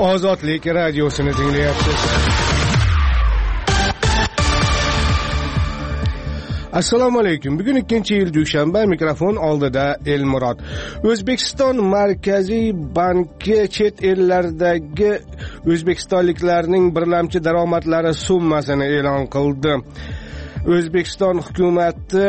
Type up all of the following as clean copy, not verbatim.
Ozodlik radiosini tinglayapsiz. Assalomu alaykum. Bugun 2-iyul dushanba, mikrofon oldida Elmurod. O'zbekiston Markaziy banki chet ellardagi o'zbekistonliklarning birlamchi daromadlari summasini e'lon qildi. O'zbekiston hukumati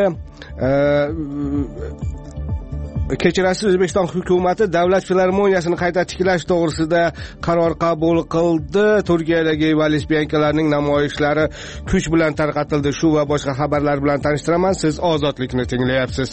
O'zbekiston hukumati davlat filarmoniyasini qayta tiklash to'g'risida qaror qabul qildi. Turkiyadagi velosipedlarning namoyishlari kuch bilan tarqatildi. Shu va boshqa xabarlar bilan tanishtiraman. Siz Ozodlikni tinglayapsiz.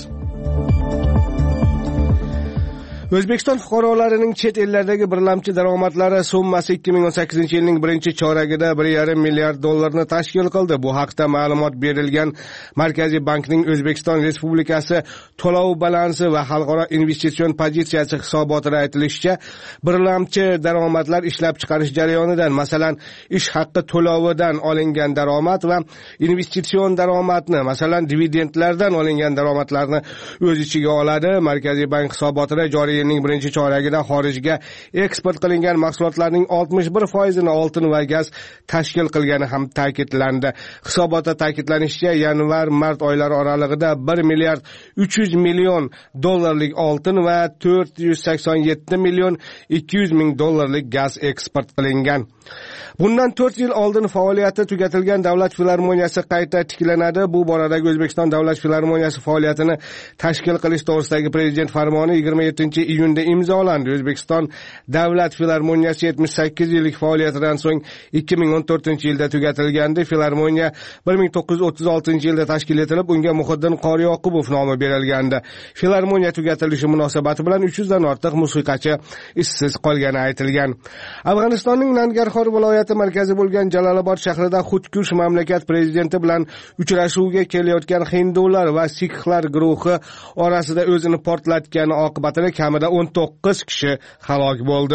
O'zbekiston fuqarolarining chet ellardagi birlamchi daromadlari summasi 2018-yilning birinchi choragida 1,5 milliard dollarni tashkil qildi. Bu haqda ma'lumot berilgan Markaziy bankning O'zbekiston Respublikasi to'lov balansi va xalqaro investitsion pozitsiyasi hisobotida aytilishicha, birlamchi daromadlar ishlab chiqarish jarayonidan, masalan, ish haqqi to'lovidan olingan daromad va investitsion daromadni, masalan, dividendlardan olingan daromadlarni o'z ichiga oladi. Markaziy bank hisobotida joriy yilning birinchi choragida xorijga eksport qilingan mahsulotlarning 61%ni oltin va gaz tashkil qilgani ham ta'kidlandi. Hisobotda ta'kidlanishicha, yanvar-mart oylari oralig'ida 1 milliard 300 million dollarlik oltin va 487 million 200 ming dollarlik gaz eksport qilingan. Bundan 4 yil oldin faoliyati tugatilgan davlat filarmoniyasi qayta tiklanadi. Bu boradagi O'zbekiston davlat filarmoniyasi faoliyatini tashkil qilish to'g'risidagi prezident farmoni 27-iyunda imzolandi. O'zbekiston davlat filarmoniyasi 78 yillik faoliyatidan so'ng 2014-yilda tugatilgandi. Filarmoniya 1936-yilda tashkil etilib, unga Muhiddin Qori Yoqubov nomi berilgandi. Filarmoniya tugatilishi munosabati bilan 300 dan ortiq musiqachi ishsiz qolgani aytilgan. Afg'onistonning Nangarxor viloyati markazi bo'lgan Jalolobod shahrida xudkush mamlakat prezidenti bilan uchrashuvga kelayotgan hindular va sikhlar guruhi orasida o'zini portlatgani oqibatida kamida 19 kishi halok bo'ldi.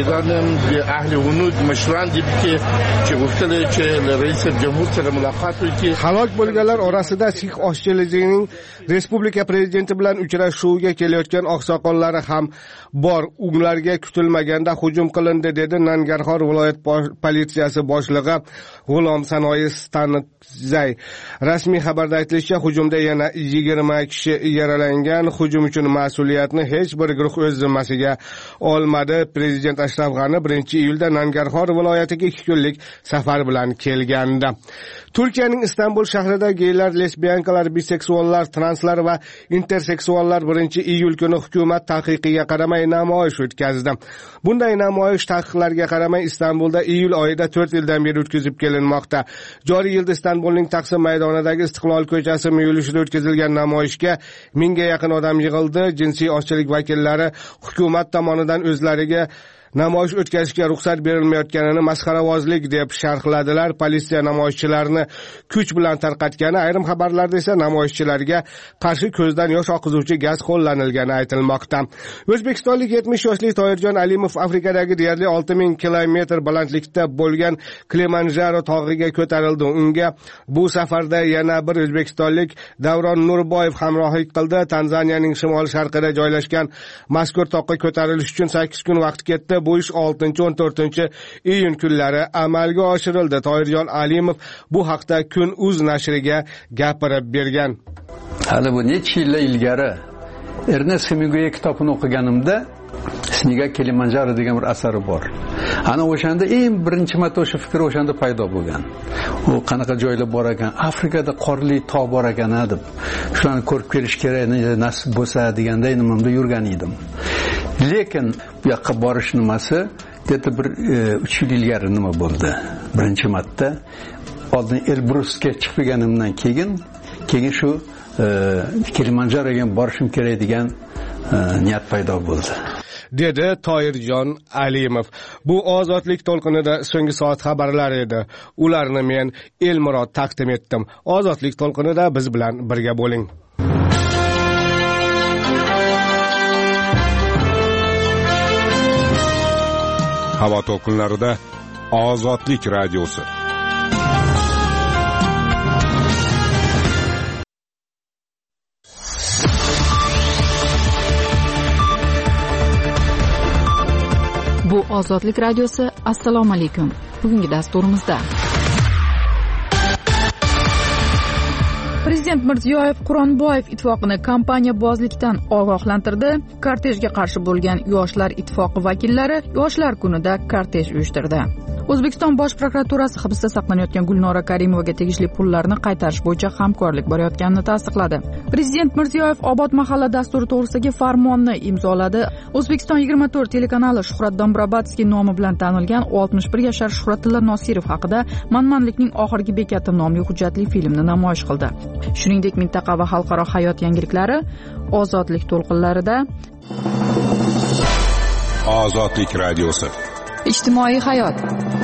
Halok bo'lganlar orasida Sikh oshchiligining respublika prezidenti bilan uchrashuvga kelayotgan oqsoqollari ham bor. Ularga kutilmaganda hujum qilindi, dedi Nangarxor viloyat politsiyasi boshlig'i G'ulom Sanoyi Stanzay. Rasmiy xabarda aytilishicha, hujumda yana 20 kishi yaralangan. Hujum uchun mas'uliyatni hech bir guruh o'z zimmasiga olmadi. Prezident Ashraf G'ani 1-iyulda Nangarxor viloyatiga 2 kunlik safar bilan kelgandi. Turkiyaning Istanbul shahrida geylar, lesbiyankalar, biseksuallar, translar va interseksuallar 1-iyul kuni hukumat taqiqiga qaramay namoyish o'tkazdi. Bunday namoyish taqiqlarga qaramay Istanbulda iyul oyida 4 yildan beri o'tkazib kelinmoqda. Joriy yilda Istanbulning Taqsim maydonidagi Istiqlol ko'chasi yo'lida o'tkazilgan namoyishga 1000 ga yaqin odam yig'ildi. Jinsiy oshchilik vakillari hukumat tomonidan o'zlariga namoyish o'tkazishga ruxsat berilmayotganini masxaravozlik deb sharhladilar. Politsiya namoyishchilarni kuch bilan tarqatgani, ayrim xabarlarda esa namoyishchilarga qarshi ko'zdan yosh oqizuvchi gaz qo'llanilgani aytilmoqda. O'zbekistonlik 70 yoshli Toyirjon Alimov Afrikadagi deyarli 6000 kilometr balandlikda bo'lgan Kilimanjaro tog'iga ko'tarildi. Unga bu safarda yana bir o'zbekistonlik Davron Nurboyev hamrohlik qildi. Tanzaniyaning shimol-sharqida joylashgan mazkur toqqa ko'tarilish uchun 8 kun vaqt ketdi. Bu ish 6-14-iyun kunlari amalga oshirildi. Toyirjon Alimov bu haqda Kun.uz nashriga gapirib bergan. Hali bu necha yil ilgari Ernest Hemingway kitobini o'qiganimda Sniga Kilimanjaro degan bir asari bor. Ana o'shanda eng birinchi marta o'sha fikr o'shanda paydo bo'lgan. U qanaqa joylar bor ekan, Afrikada qorli tog' bor ekan deb. Shuni ko'rib kelish kerak, nasib bo'lsa deganda nimamda yurgan edim. Lekin bu yoqqa borish nimasi dedi bir 3 yil ilgari nima bo'ldi. Birinchi marta oldin Elbrusga chiqganimdan keyin shu Kilimanjaroga borishim kerak degan niyat paydo bo'ldi, dedi Toyirjon Alimov. Bu ozodlik to'lqinida so'nggi soat xabarlari edi. Ularni men Elmurod taqdim etdim. Ozodlik to'lqinida biz bilan birga bo'ling. Havo to'lqinlarida Ozodlik radiosi. Bu Ozodlik radiosi. Assalomu alaykum. Bugungi dasturimizda Prezident Mirziyoyev Quronboyev ittifoqini kompaniyabozlikdan ogohlantirdi. Kortejga qarshi bo'lgan Yoshlar ittifoqi vakillari Yoshlar kunida kortej uyushtirdi. O'zbekiston Bosh prokuraturasi hibsda saqlanayotgan Gulnora Karimovaga tegishli pullarni qaytarish bo'yicha hamkorlik borayotganini tasdiqladi. Prezident Mirziyoyev Obod mahalla dasturi to'g'risidagi farmonni imzoladi. O'zbekiston 24 telekanali Shuhrat Dombrobadskiy nomi bilan tanilgan 61 yashar Shuhratilla Nosirov haqida Manmanlikning oxirgi bekati nomli hujjatli filmni namoyish qildi. Shuningdek, mintaqa va xalqaro hayot yangiliklari Ozodlik to'lqinlarida Ozodlik radiosi. Ijtimoiy hayot.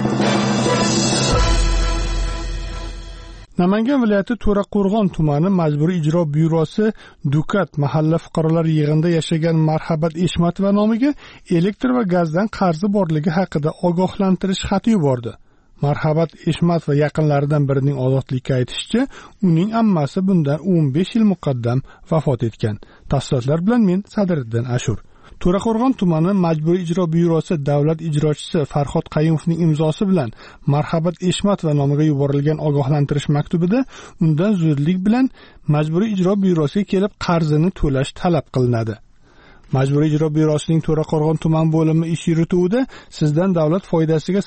Namangan viloyati To'raqo'rg'on tumani majburiy ijro byurosi Dukat mahalla fuqarolar yig'inida yashagan Marhabat Eshmatova nomiga elektr va gazdan qarzi borligi haqida ogohlantirish xati yubordi. Marhabat Eshmatova yaqinlaridan birining Ozodlikka aytishicha, uning ammasi bundan 15 yil muqaddam vafot etgan. Tafsilotlar bilan men Sadriddin Ashur. To'raqo'rg'on tumani majburiy ijro byurosi davlat ijrochisi Farhod Qayimovning imzosi bilan Marhabat Eshmatova nomiga yuborilgan ogohlantirish maktubida undan zudlik bilan majburiy ijro byurosiga kelib qarzini to'lash talab qilinadi. Majburiy ijro byurosining To'raqo'rg'on tuman bo'limi ish yurituvida sizdan davlat foydasiga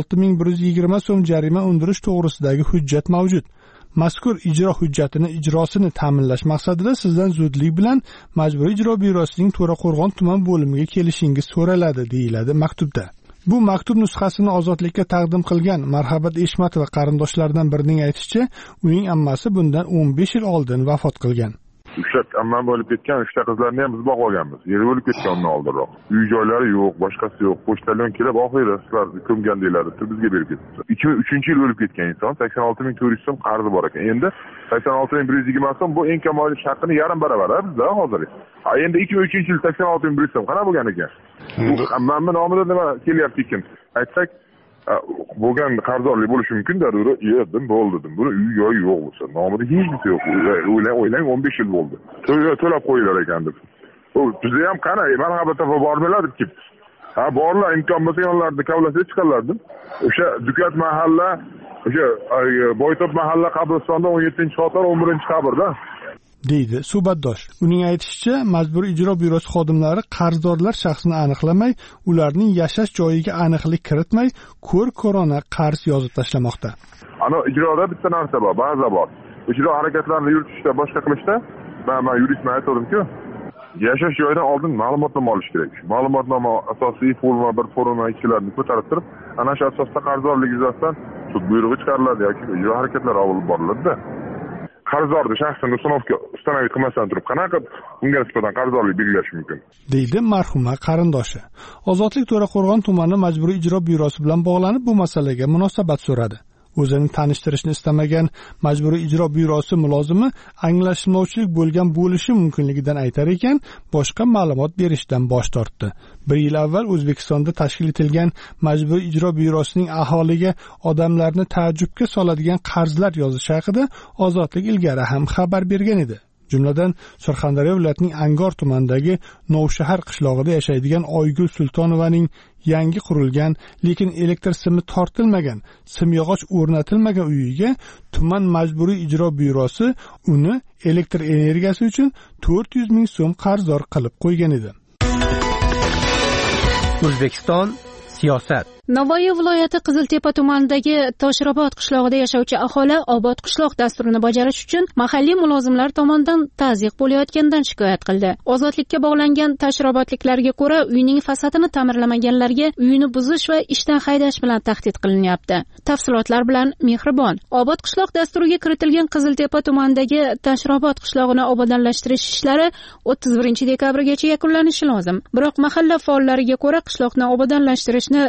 86.120 so'm jarima undirish to'g'risidagi hujjat mavjud. Mazkur ijro hujjatini ijrosini ta'minlash maqsadida sizdan zudlik bilan Majburiy ijro byurosining To'raqo'rg'on tuman bo'limiga kelishingiz so'raladi, deyiladi maktubda. Bu maktub nusxasini Ozodlikka taqdim qilgan Marhabat Eshmatova qarindoshlaridan birining aytishicha, uning ammasi bundan 15 yil oldin vafot qilgan. Ushlab ammam bo'lib ketgan, 3 ta qizlarni ham biz boqib olganmiz. Yeri bo'lib ketgan undan oldinroq. Uy joylari yo'q, boshqasi yo'q. Pochtalyon kelib oxiri sizlar ko'mgan deyiladi, bizga berib ketdi. 2003-yil o'lib ketgan inson 86.400 so'm qarzi bor ekan. Endi 86.120 so'm bu eng kam oylik haqqini yarim baravar bizda hozir. Endi 2003-yil 86.100 so'm qana bo'lgan ekan. Bu ammamning nomida nima kelyapti ekan? Aytsak bo'lgan qarzdorlik bo'lishi mumkin-da, dedim, bo'ldi dedim. Buni uy joyi yo'q bo'lsa, nomida hech narsa yo'q. O'ylang 15 yil bo'ldi. To'lab qo'ydilar ekan deb. Bu bizda ham qana marhamat topa bormaylar deb. Borlar, imkon bo'lsa yonlarida kavlasiga chiqarlardim. O'sha Dukat mahalla, o'sha Boytop mahalla qabristonda 17-qator 11-qabrda deydi suhbatdosh. Uning aytishicha, majburiy ijro byurosi xodimlari qarzdorlar shaxsini aniqlamay, ularning yashash joyiga aniqlik kiritmay, ko'r-ko'rona qarz yozib tashlamoqda. Ana ijroda bitta narsa bor, ba'zi bor. Ijro harakatlarini yuritishda, boshqa qilishda, men yuristman aytdim-ku, yashash joyidan oldin ma'lumotnoma olish kerak. Ma'lumotnoma asosiy forma 1, forma 2larni ko'tarib turib, ana shu asosda qarzdorlik yuzasidan sud buyrug'i chiqariladi yoki ijro harakatlari olib boriladi-da. Qarzdorni shaxsini ustanovlik qilmasdan turib qanaqa unga nisbatan qarzdorlik belgilash mumkin? Deydi marhuma qarindoshi. Ozodlik To'raqo'rg'on tumani majburiy ijro byurosi bilan bog'lanib bu masalaga munosabat so'radi. O'zini tanishtirishni istamagan majburiy ijro byurosi mulozimi anglashilmovchilik bo'lgan bo'lishi mumkinligidan aytar ekan, boshqa ma'lumot berishdan bosh tortdi. 1 yil avval O'zbekistonda tashkil etilgan majburiy ijro byurosining aholiga odamlarni taajjubga soladigan qarzlar yozishi haqida Ozodlik ilgari ham xabar bergan edi. Jumladan Surxondaryo viloyatining Angor tumanidagi Novshahar qishlog'ida yashaydigan Oygul Sultonovaning yangi qurilgan, lekin elektr simi tortilmagan, simyog'och o'rnatilmagan uyiga tuman majburiy ijro byurosi uni elektr energiyasi uchun 400 ming so'm qarzdor qilib qo'ygan edi. O'zbekiston siyosat. Navoiy viloyati Qiziltepa tumanidagi Toshrobod qishlog'ida yashovchi aholi Obod qishloq dasturini bajarish uchun mahalliy mulozimlar tomonidan tazyiq bo'layotganidan shikoyat qildi. Ozodlikka bog'langan tashrobodliklarga ko'ra, uyning fasadini ta'mirlamaganlarga uyini buzish va ishdan haydash bilan tahdid qilinyapti. Tafsilotlar bilan Mehribon. Obod qishloq dasturiga kiritilgan Qiziltepa tumanidagi Toshrobod qishlog'ini obodonlashtirish ishlari 31 dekabrgacha yakunlanishi lozim. Biroq mahalla faollariga ko'ra, qishloqni obodonlashtirishni rejadan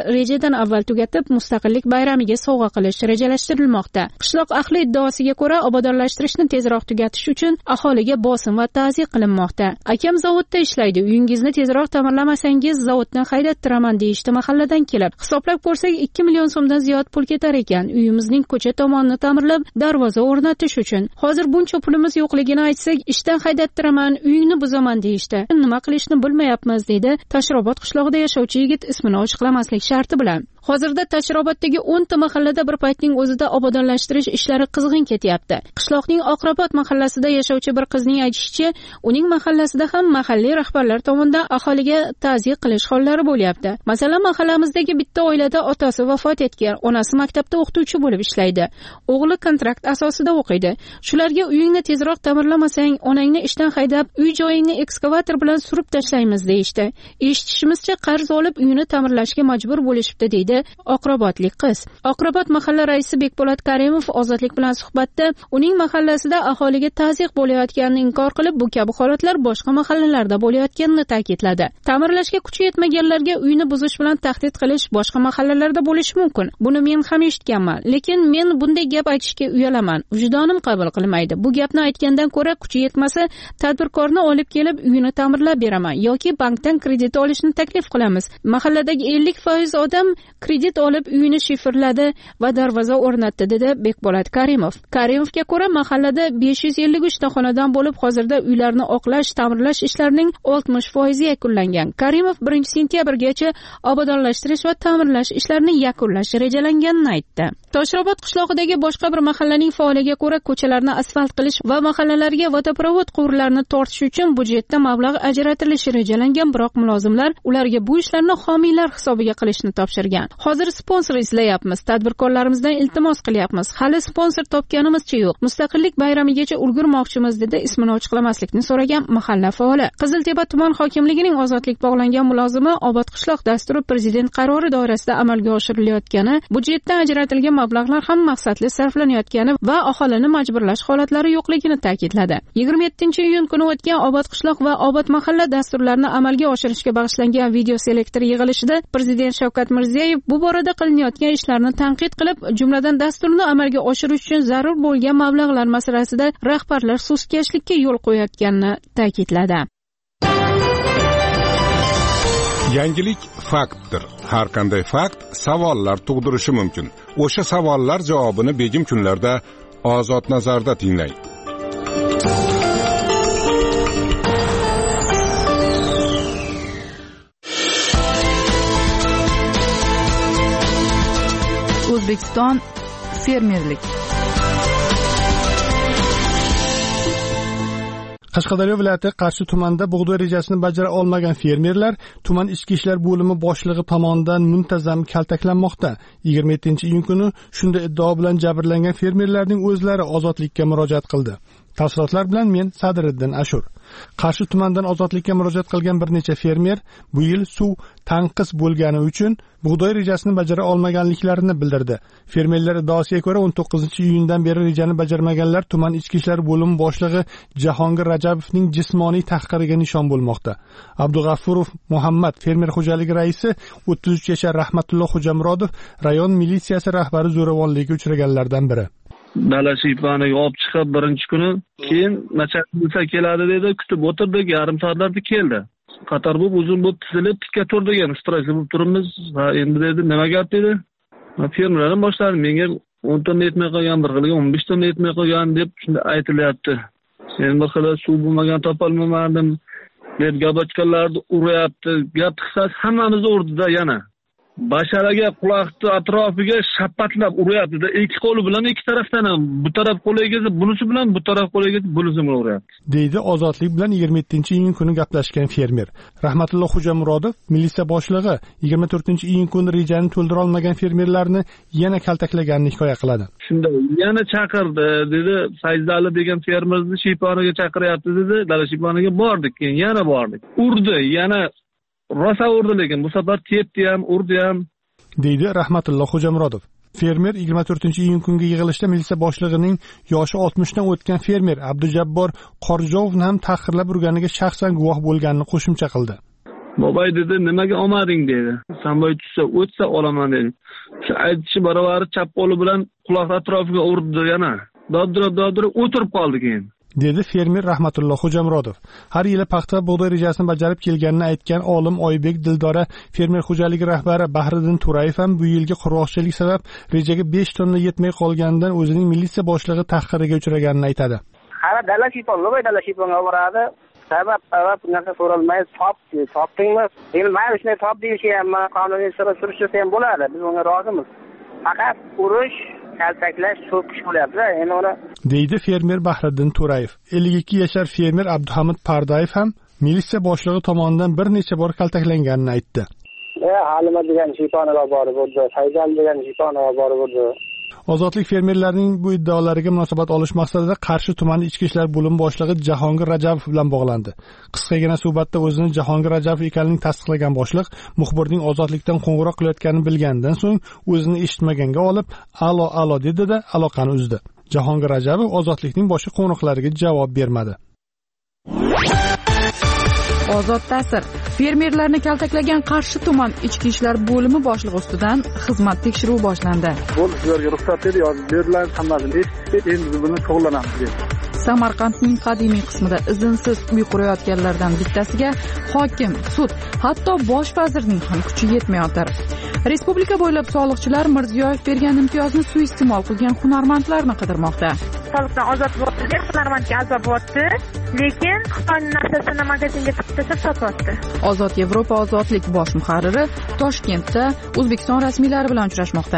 kundan avval tugatib, Mustaqillik bayramiga sovg'a qilish rejalashtirilmoqda. Qishloq ahli iddaosiga ko'ra, obodonlashtirishni tezroq tugatish uchun aholiga bosim va ta'ziyq qilinmoqda. Akam zavodda ishlaydi, uyingizni tezroq ta'mirlamasangiz zavoddan haydattiraman deyishdi mahalladan kelib. Hisoblab ko'rsak 2 million so'mdan ziyod pul ketar ekan. Uyimizning ko'cha tomonini ta'mirlab, darvoza o'rnatish uchun. Hozir buncha pulimiz yo'qligini aytsak, ishdan haydattiraman, uyingni buzaman deyishdi. Nima qilishni bilmayapmiz deydi Tashrobod qishlog'ida yashovchi yigit ismini ochiqlamaslik sharti bilan. Hozirda Tashiroboddagi 10 ta mahallada bir paytning o'zida obodonlashtirish ishlari qizg'in ketyapti. Qishloqning Oqrobod mahallasida yashovchi bir qizning aytishicha, uning mahallasida ham mahalliy rahbarlar tomonidan aholiga ta'ziyq qilish hollari bo'lyapti. Masalan, mahallamizdagi bitta oilada otasi vafot etgan, onasi maktabda o'qituvchi bo'lib ishlaydi. O'g'li kontrakt asosida o'qiydi. Shularga uyingni tezroq ta'mirlamasang, onangni ishdan haydab, uy joyingni ekskavator bilan surib tashlaymiz deyishdi. Eshitishimizcha, qarz olib uyini ta'mirlashga majbur bo'lishibdi deydi Oqrobodlik qiz. Oqrobod mahalla raisi Bekpo'lat Karimov Ozodlik bilan suhbatda uning mahallasida aholiga ta'ziyq bo'layotganini inkor qilib, bu kabi holatlar boshqa mahallalarda bo'layotganini ta'kidladi. Ta'mirlashga kuchi yetmaganlarga uyni buzish bilan tahdid qilish boshqa mahallalarda bo'lishi mumkin. Buni men ham eshitganman, lekin men bunday gap aytishga uyalaman. Vijdonim qabul qilmaydi. Bu gapni aytgandan ko'ra kuchi yetmasa, tadbirkorni olib kelib uyini ta'mirlab beraman yoki bankdan kredit olishni taklif qilamiz. Mahalladagi 50% odam kredit olib uyini shifrladi va darvoza o'rnatdi, dedi Bekpo'lat Karimov. Karimovga ko'ra, mahallada 553 ta xonadon bo'lib, hozirda uylarni oqlash, ta'mirlash ishlarining 60% yakunlangan. Karimov 1-sentyabrgacha obodonlashtirish va ta'mirlash ishlarini yakunlash rejalanganini aytdi. Toshrobod qishlog'idagi boshqa bir mahallaning faoliga ko'ra, ko'chalarni asfalt qilish va mahallalarga vodoprovod quvurlarini tortish uchun budjetda mablag' ajratilishi rejalangan, biroq mulozimlar ularga bu ishlarni homiylar hisobiga qilishni topshirgan. Hozir sponsor izlayapmiz, tadbirkorlarimizdan iltimos qilyapmiz. Hali sponsor topganimizcha yo'q. Mustaqillik bayramigacha ulgurmoqchimiz, dedi ismini ochiqlamaslikni so'ragan mahalla faoli. Qiziltepa tuman hokimligining ozodlik bog'langan mulozimi Obod qishloq dasturi prezident qarori doirasida amalga oshirilayotgani, budjetdan ajratilgan mablag'lar ham maqsadli sarflanayotgani va aholini majburlash holatlari yo'qligini ta'kidladi. 27-iyun kuni o'tgan Obod qishloq va Obod mahalla dasturlarini amalga oshirishga bag'ishlangan video selektor yig'ilishida prezident Shavkat Mirziyoyev bu borada qilinayotgan ishlarni tanqid qilib, jumladan dasturni amalga oshirish uchun zarur bo'lgan mablag'lar masalasida rahbarlar sustkashlikka yo'l qo'yayotganini ta'kidladi. Yangilik faktdir. Har qanday fakt savollar tug'dirishi mumkin. O'sha savollar javobini begim kunlarda Ozod nazarda tinglang. O'zbekiston fermerlik. Qashqadaryo viloyati Qarshi tumanida bug'doy rejasini bajara olmagan fermerlar tuman ichki ishlar bo'limi boshlig'i tomonidan muntazam kaltaklanmoqda. 27-iyun kuni shunday iddao bilan jabrlangan fermerlarning o'zlari ozodlikka murojaat qildi. Tafsilotlar bilan men Sadiriddin Ashur. Qarshi tumandan ozodlikka murojaat qilgan bir necha fermer bu yil suv tanqis bo'lgani uchun bug'doy rejasini bajara olmaganliklarini bildirdi. Fermerlar iddaosiga ko'ra 19-iyundan beri rejani bajarmaganlar tuman ichki ishlar bo'limi boshlig'i Jahongir Rajabovning jismoniy tahqiriga nishon bo'lmoqda. Abdug'affurov Muhammad, fermer xo'jaligi raisi, 33 yashar Rahmatulloh Xo'jamurodov rayon militsiyasi rahbari zo'ravonlikka uchraganlardan biri. Dala shiyponiga olib chiqib birinchi kuni, keyin nachalnik keladi dedi, kutib o'tirdik, yarim soatlarda keldi. Qator bo'lib uzun bo'lib tizilib tikka turdik, ham stressli bo'lib turibmiz. Ha, endi dedi, nima gap dedi. Fermerlardan boshladi, menga 10 tonna yetmay qolgan, bir xilga 15 tonna yetmay qolgan deb shunda aytilyapti. Men bir xilga suv bo'lmagan topolmadim deb gabochkalarni uryapti. Gap qisasi hammamizni urdida yana. Basharaga quloqni atrofiga shapatlab uryapti-da, ikki qo'li bilan ikki tarafdan ham, bu taraf qo'liga bunisi bilan, bu taraf qo'liga bunisi bilan uryapti. Deydi Ozodlik bilan 27-iyun kuni gaplashgan fermer. Rahmatulloh Xo'jamurodov militsiya boshlig'i 24-iyun kuni rejani to'ldira olmagan fermerlarni yana kaltaklaganini hikoya qiladi. Shunda yana chaqirdi, dedi, Fayzdali degan fermerni shiyponiga chaqiryapti dedi, dala shiyponiga bordik, keyin yana bordik. Urdi, yana rosa urdi, lekin bu safar tepdi ham, urdi ham, deydi Rahmatulloh Xo'jamurodov. Fermer 24-iyun kungi yig'ilishda militsiya boshlig'ining yoshi 60 dan o'tgan fermer Abdujabbor Qorjovni ham tahqirlab urganiga shaxsan guvoh bo'lganini qo'shimcha qildi. Bobay dedi, nimaga olmading dedi. Samboy tushsa, o'tsa olaman dedi. Shu aytishi barobar chap qo'li bilan quloq atrofiga urdi yana. Doddirab o'tirib qoldi keyin. dedi fermer Rahmatulloh Xo'jamurodov. Har yili paxta bug'doy rejasini bajarib kelganini aytgan olim Oybek Dildora fermer xo'jaligi rahbari Bahriddin Turayev ham bu yilgi qurg'oqchilik sabab rejaga 5 tonna yetmay qolganidan o'zining militsiya boshlig'i tahqiriga uchraganini aytadi. Hali dala shiyponga boradi. Sabab narsa so'ralmaydi, topdingmi? Bilmayman, shunday top deyishyapman, qonuniy surishtirsa ham bo'ladi. Biz unga rozimiz. Faqat urush, kaltaklash, so'kish bo'lyapti. Endi uni deydi fermer Bahriddin Turayev. 52 yashar fermer Abduhamid Pardayev ham militsiya boshlig'i tomonidan bir necha bor kaltaklanganini aytdi. Halima degan shiyponlar borib o'tdi, Faydal degan shiyponlar borib o'tdi. Ozodlik fermerlarining bu iddaolariga munosabat olish maqsadida Qarshi tumani ichki ishlar bo'limi boshlig'i Jahongir Rajabov bilan bog'landi. Qisqagina suhbatda o'zini Jahongir Rajabov ekanligini tasdiqlagan boshliq muxbirning ozodlikdan qo'ng'iroq qilayotganini bilganidan so'ng o'zini eshitmaganga olib, "Alo" dedi-da aloqani uzdi. Jahongir Rajabov ozodlikning boshqa qo'ng'iroqlariga javob bermadi. Ozod ta'sir. Fermerlarni kaltaklagan Qarshi tuman ichki ishlar bo'limi boshlig'i ustidan xizmat tekshiruvi boshlandi. Bu sizlarga ruxsat edi, yozib berilgan hammasini eshitib, endi biz bilan shug'ullanamiz dedi. Samarqandning qadimiy qismida izinsiz uy qurayotganlardan bittasiga hokim, sud, hatto bosh vazirning ham kuchi yetmayotir. Respublika bo'ylab soliqchilar Mirziyoyev bergan imtiyozni suiiste'mol qilgan hunarmandlarni qidirmoqda. Soliqdan ozod bo'lgan hunarmandga azob o'tdi, lekin Xitoyning narsasini magazinga tashlab sotyapti. Ozod Yevropa ozodlik bosh muharriri Toshkentda O'zbekiston rasmiylari bilan uchrashmoqda.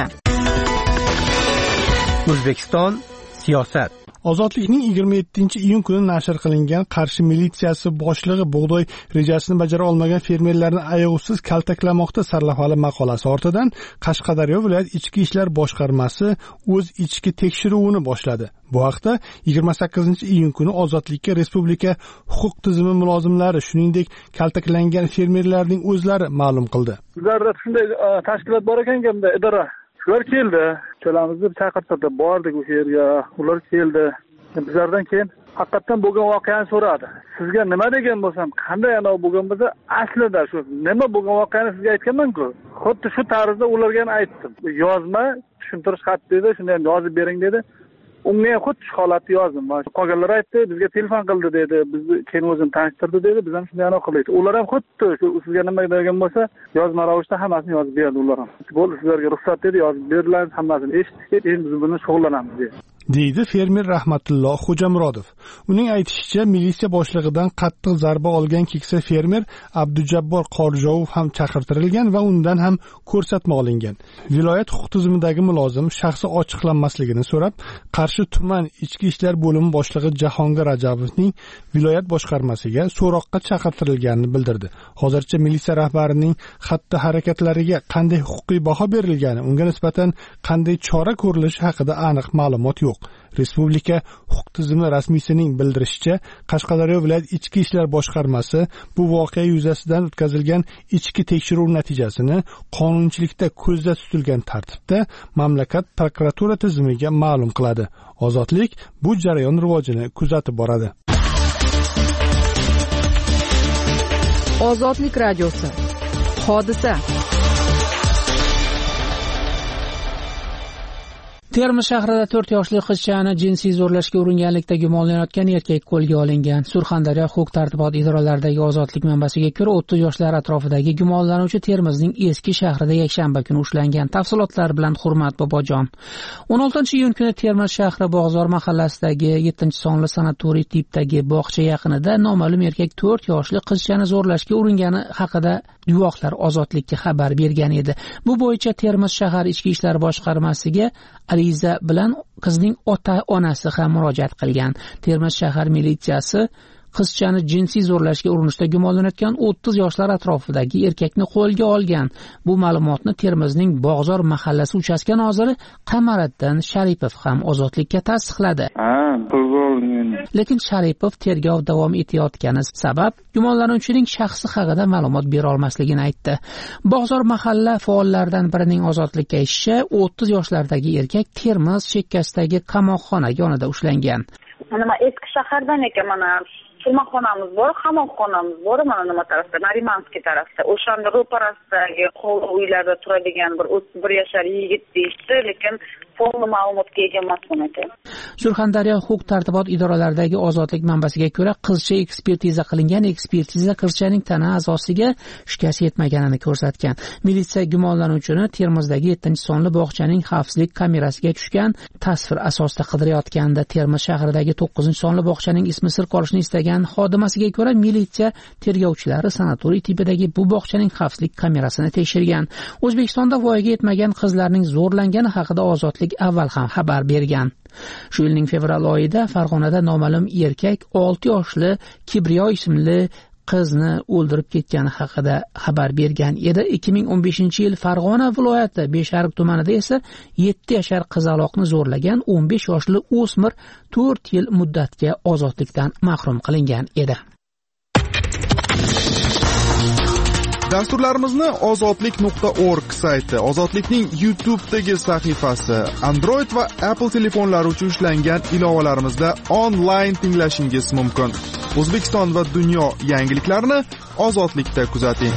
O'zbekiston siyosat. Ozodlikning 27-iyun kuni nashr qilingan Qarshi militsiyasi boshlig'i bug'doy rejasini bajara olmagan fermerlarni ayovsiz kaltaklamoqda sarlavhali maqolasi ortidan Qashqadaryo viloyat ichki ishlar boshqarmasi o'z ichki tekshiruvini boshladi. Bu haqda 28-iyun kuni Ozodlikka respublika huquq tizimi mulozimlari, shuningdek kaltaklangan fermerlarning o'zlari ma'lum qildi. Bizlarda shunday tashkilot bor ekan, bunda idora. Ular keldi, cho'lamizni chaqirtirdi, bordik o'sha yerga, ular keldi. Bizlardan keyin haqiqatan bo'lgan voqeani so'radi. Sizga nima degan bo'lsam, qanday ana bo'lgan bo'lsa, aslida shu nima bo'lgan voqeani sizga aytganman-ku. Xuddi shu tarzda ularga ham aytdim. Yozma, tushuntirish xati dedi, shuni ham yozib bering dedi. Unga ham xuddi shu holatni yozdim. Qolganlar aytdi, bizga telefon qildi dedi, bizni keyin o'zini tanishtirdi dedi, biz ham shunday qildik. Ular ham xuddi shu sizga nima degan bo'lsa, yozma ravishda hammasini yozib berdi ular ham. Bo'ldi, sizlarga ruxsat dedi, yozib berilgan hammasini eshitdik, endi biz bilan shug'ullanamiz dedi. deydi fermer Rahmatulloh Xo'jamurodov. Uning aytishicha, militsiya boshlig'idan qattiq zarba olgan keksa fermer Abdujabbor Qorjovov ham chaqirtirilgan va undan ham ko'rsatma olingan. Viloyat huquq tizimidagi mulozim shaxsi ochiqlanmasligini so'rab, Qarshi tuman ichki ishlar bo'limi boshlig'i Jahongir Rajabovning viloyat boshqarmasiga so'roqqa chaqirtirilganini bildirdi. Hozircha militsiya rahbarining xatti harakatlariga qanday huquqiy baho berilgani, unga nisbatan qanday chora ko'rilishi haqida aniq ma'lumot yo'q. Respublika huquq tizimi rasmiysining bildirishicha, Qashqadaryo viloyat ichki ishlar boshqarmasi bu voqea yuzasidan o'tkazilgan ichki tekshiruv natijasini qonunchilikda ko'zda tutilgan tartibda mamlakat prokuratura tizimiga ma'lum qiladi. Ozodlik bu jarayon rivojini kuzatib boradi. Ozodlik radiosi. Hodisa. Termiz shahrida 4 yoshli qizchani jinsiy zo'rlashga uringanlikda gumonlanayotgan erkak qo'lga olingan. Surxondaryo huquq-tartibot idoralaridagi Ozodlik manbasiga ko'ra 30 yoshlar atrofidagi gumonlanuvchi Termizning eski shahrida yakshanba kuni ushlangan. Tafsilotlar bilan Hurmat Bobojon. 16-iyun kuni Termiz shahri Bog'zor mahallasidagi 7-sonli sanatoriy tipdagi bog'cha yaqinida noma'lum erkak 4 yoshli qizchani zo'rlashga uringani haqida guvohlar Ozodlikka xabar bergan edi. Bu bo'yicha Termiz shahar ichki ishlar boshqarmasiga ariza bilan qizning ota-onasi ham murojaat qilgan. Termiz shahar militsiyasi qizchani jinsiy zo'rlashga urinishda gumonlanayotgan 30 yoshlar atrofidagi erkakni qo'lga olgan. Bu ma'lumotni Termizning Bog'zor mahallasi uchastka noziri Qamariddin Sharipov ham Ozodlikka tasdiqladi. Lekin Sharipov tergov davom etayotgani sabab gumonlanuvchining shaxsi haqida ma'lumot bera olmasligini aytdi. Bog'zor mahalla faollaridan birining Ozodlikka aytishicha, 30 yoshlardagi erkak Termiz chekkasidagi qamoqxona yonida ushlangan. Nima eski shahardan ekan, mana Turmaxonamiz bor, qamoqxonamiz bor, mana nima tarafda, Narimanskiy tarafda. O'shanda ro'parasidagi hovli uylarda turadigan bir 31 yashar yigit deyishdi, lekin to'liq ma'lumotga ega emasman aka. Surxondaryo huquq-tartibot idoralaridagi ozodlik manbasiga ko'ra, qizcha ekspertiza qilingan ekspertiza qizchaning tana a'zosiga shikast yetmaganini ko'rsatgan. Militsiya gumonlanuvchini Termizdagi 7-sonli bog'chaning xavfsizlik kamerasiga tushgan tasvir asosida qidirayotganda Termiz shahridagi 9-sonli bog'chaning ismi sir qolishini istagan xodimasiga ko'ra, militsiya tergovchilari sanatoriy tipidagi bu bog'chaning xavfsizlik kamerasini tekshirgan. O'zbekistonda voyaga yetmagan qizlarning zo'rlangani haqida ozodlik avval ham xabar bergan. Shu yilning fevral oyida Farg'onada noma'lum erkak 6 yoshli Kibriyo ismli qizni o'ldirib ketgani haqida xabar bergan edi. 2015-yil Farg'ona viloyati Beshariq tumanida esa 7 yashar qizaloqni zo'rlagan 15 yoshli o'smir 4 yil muddatga ozodlikdan mahrum qilingan edi. Dasturlarimizni ozodlik.org sayti, Ozodlikning YouTube'dagi sahifasi, Android va Apple telefonlari uchun ishlangan ilovalarimizda onlayn tinglashingiz mumkin. O'zbekiston va dunyo yangiliklarini Ozodlikda kuzating.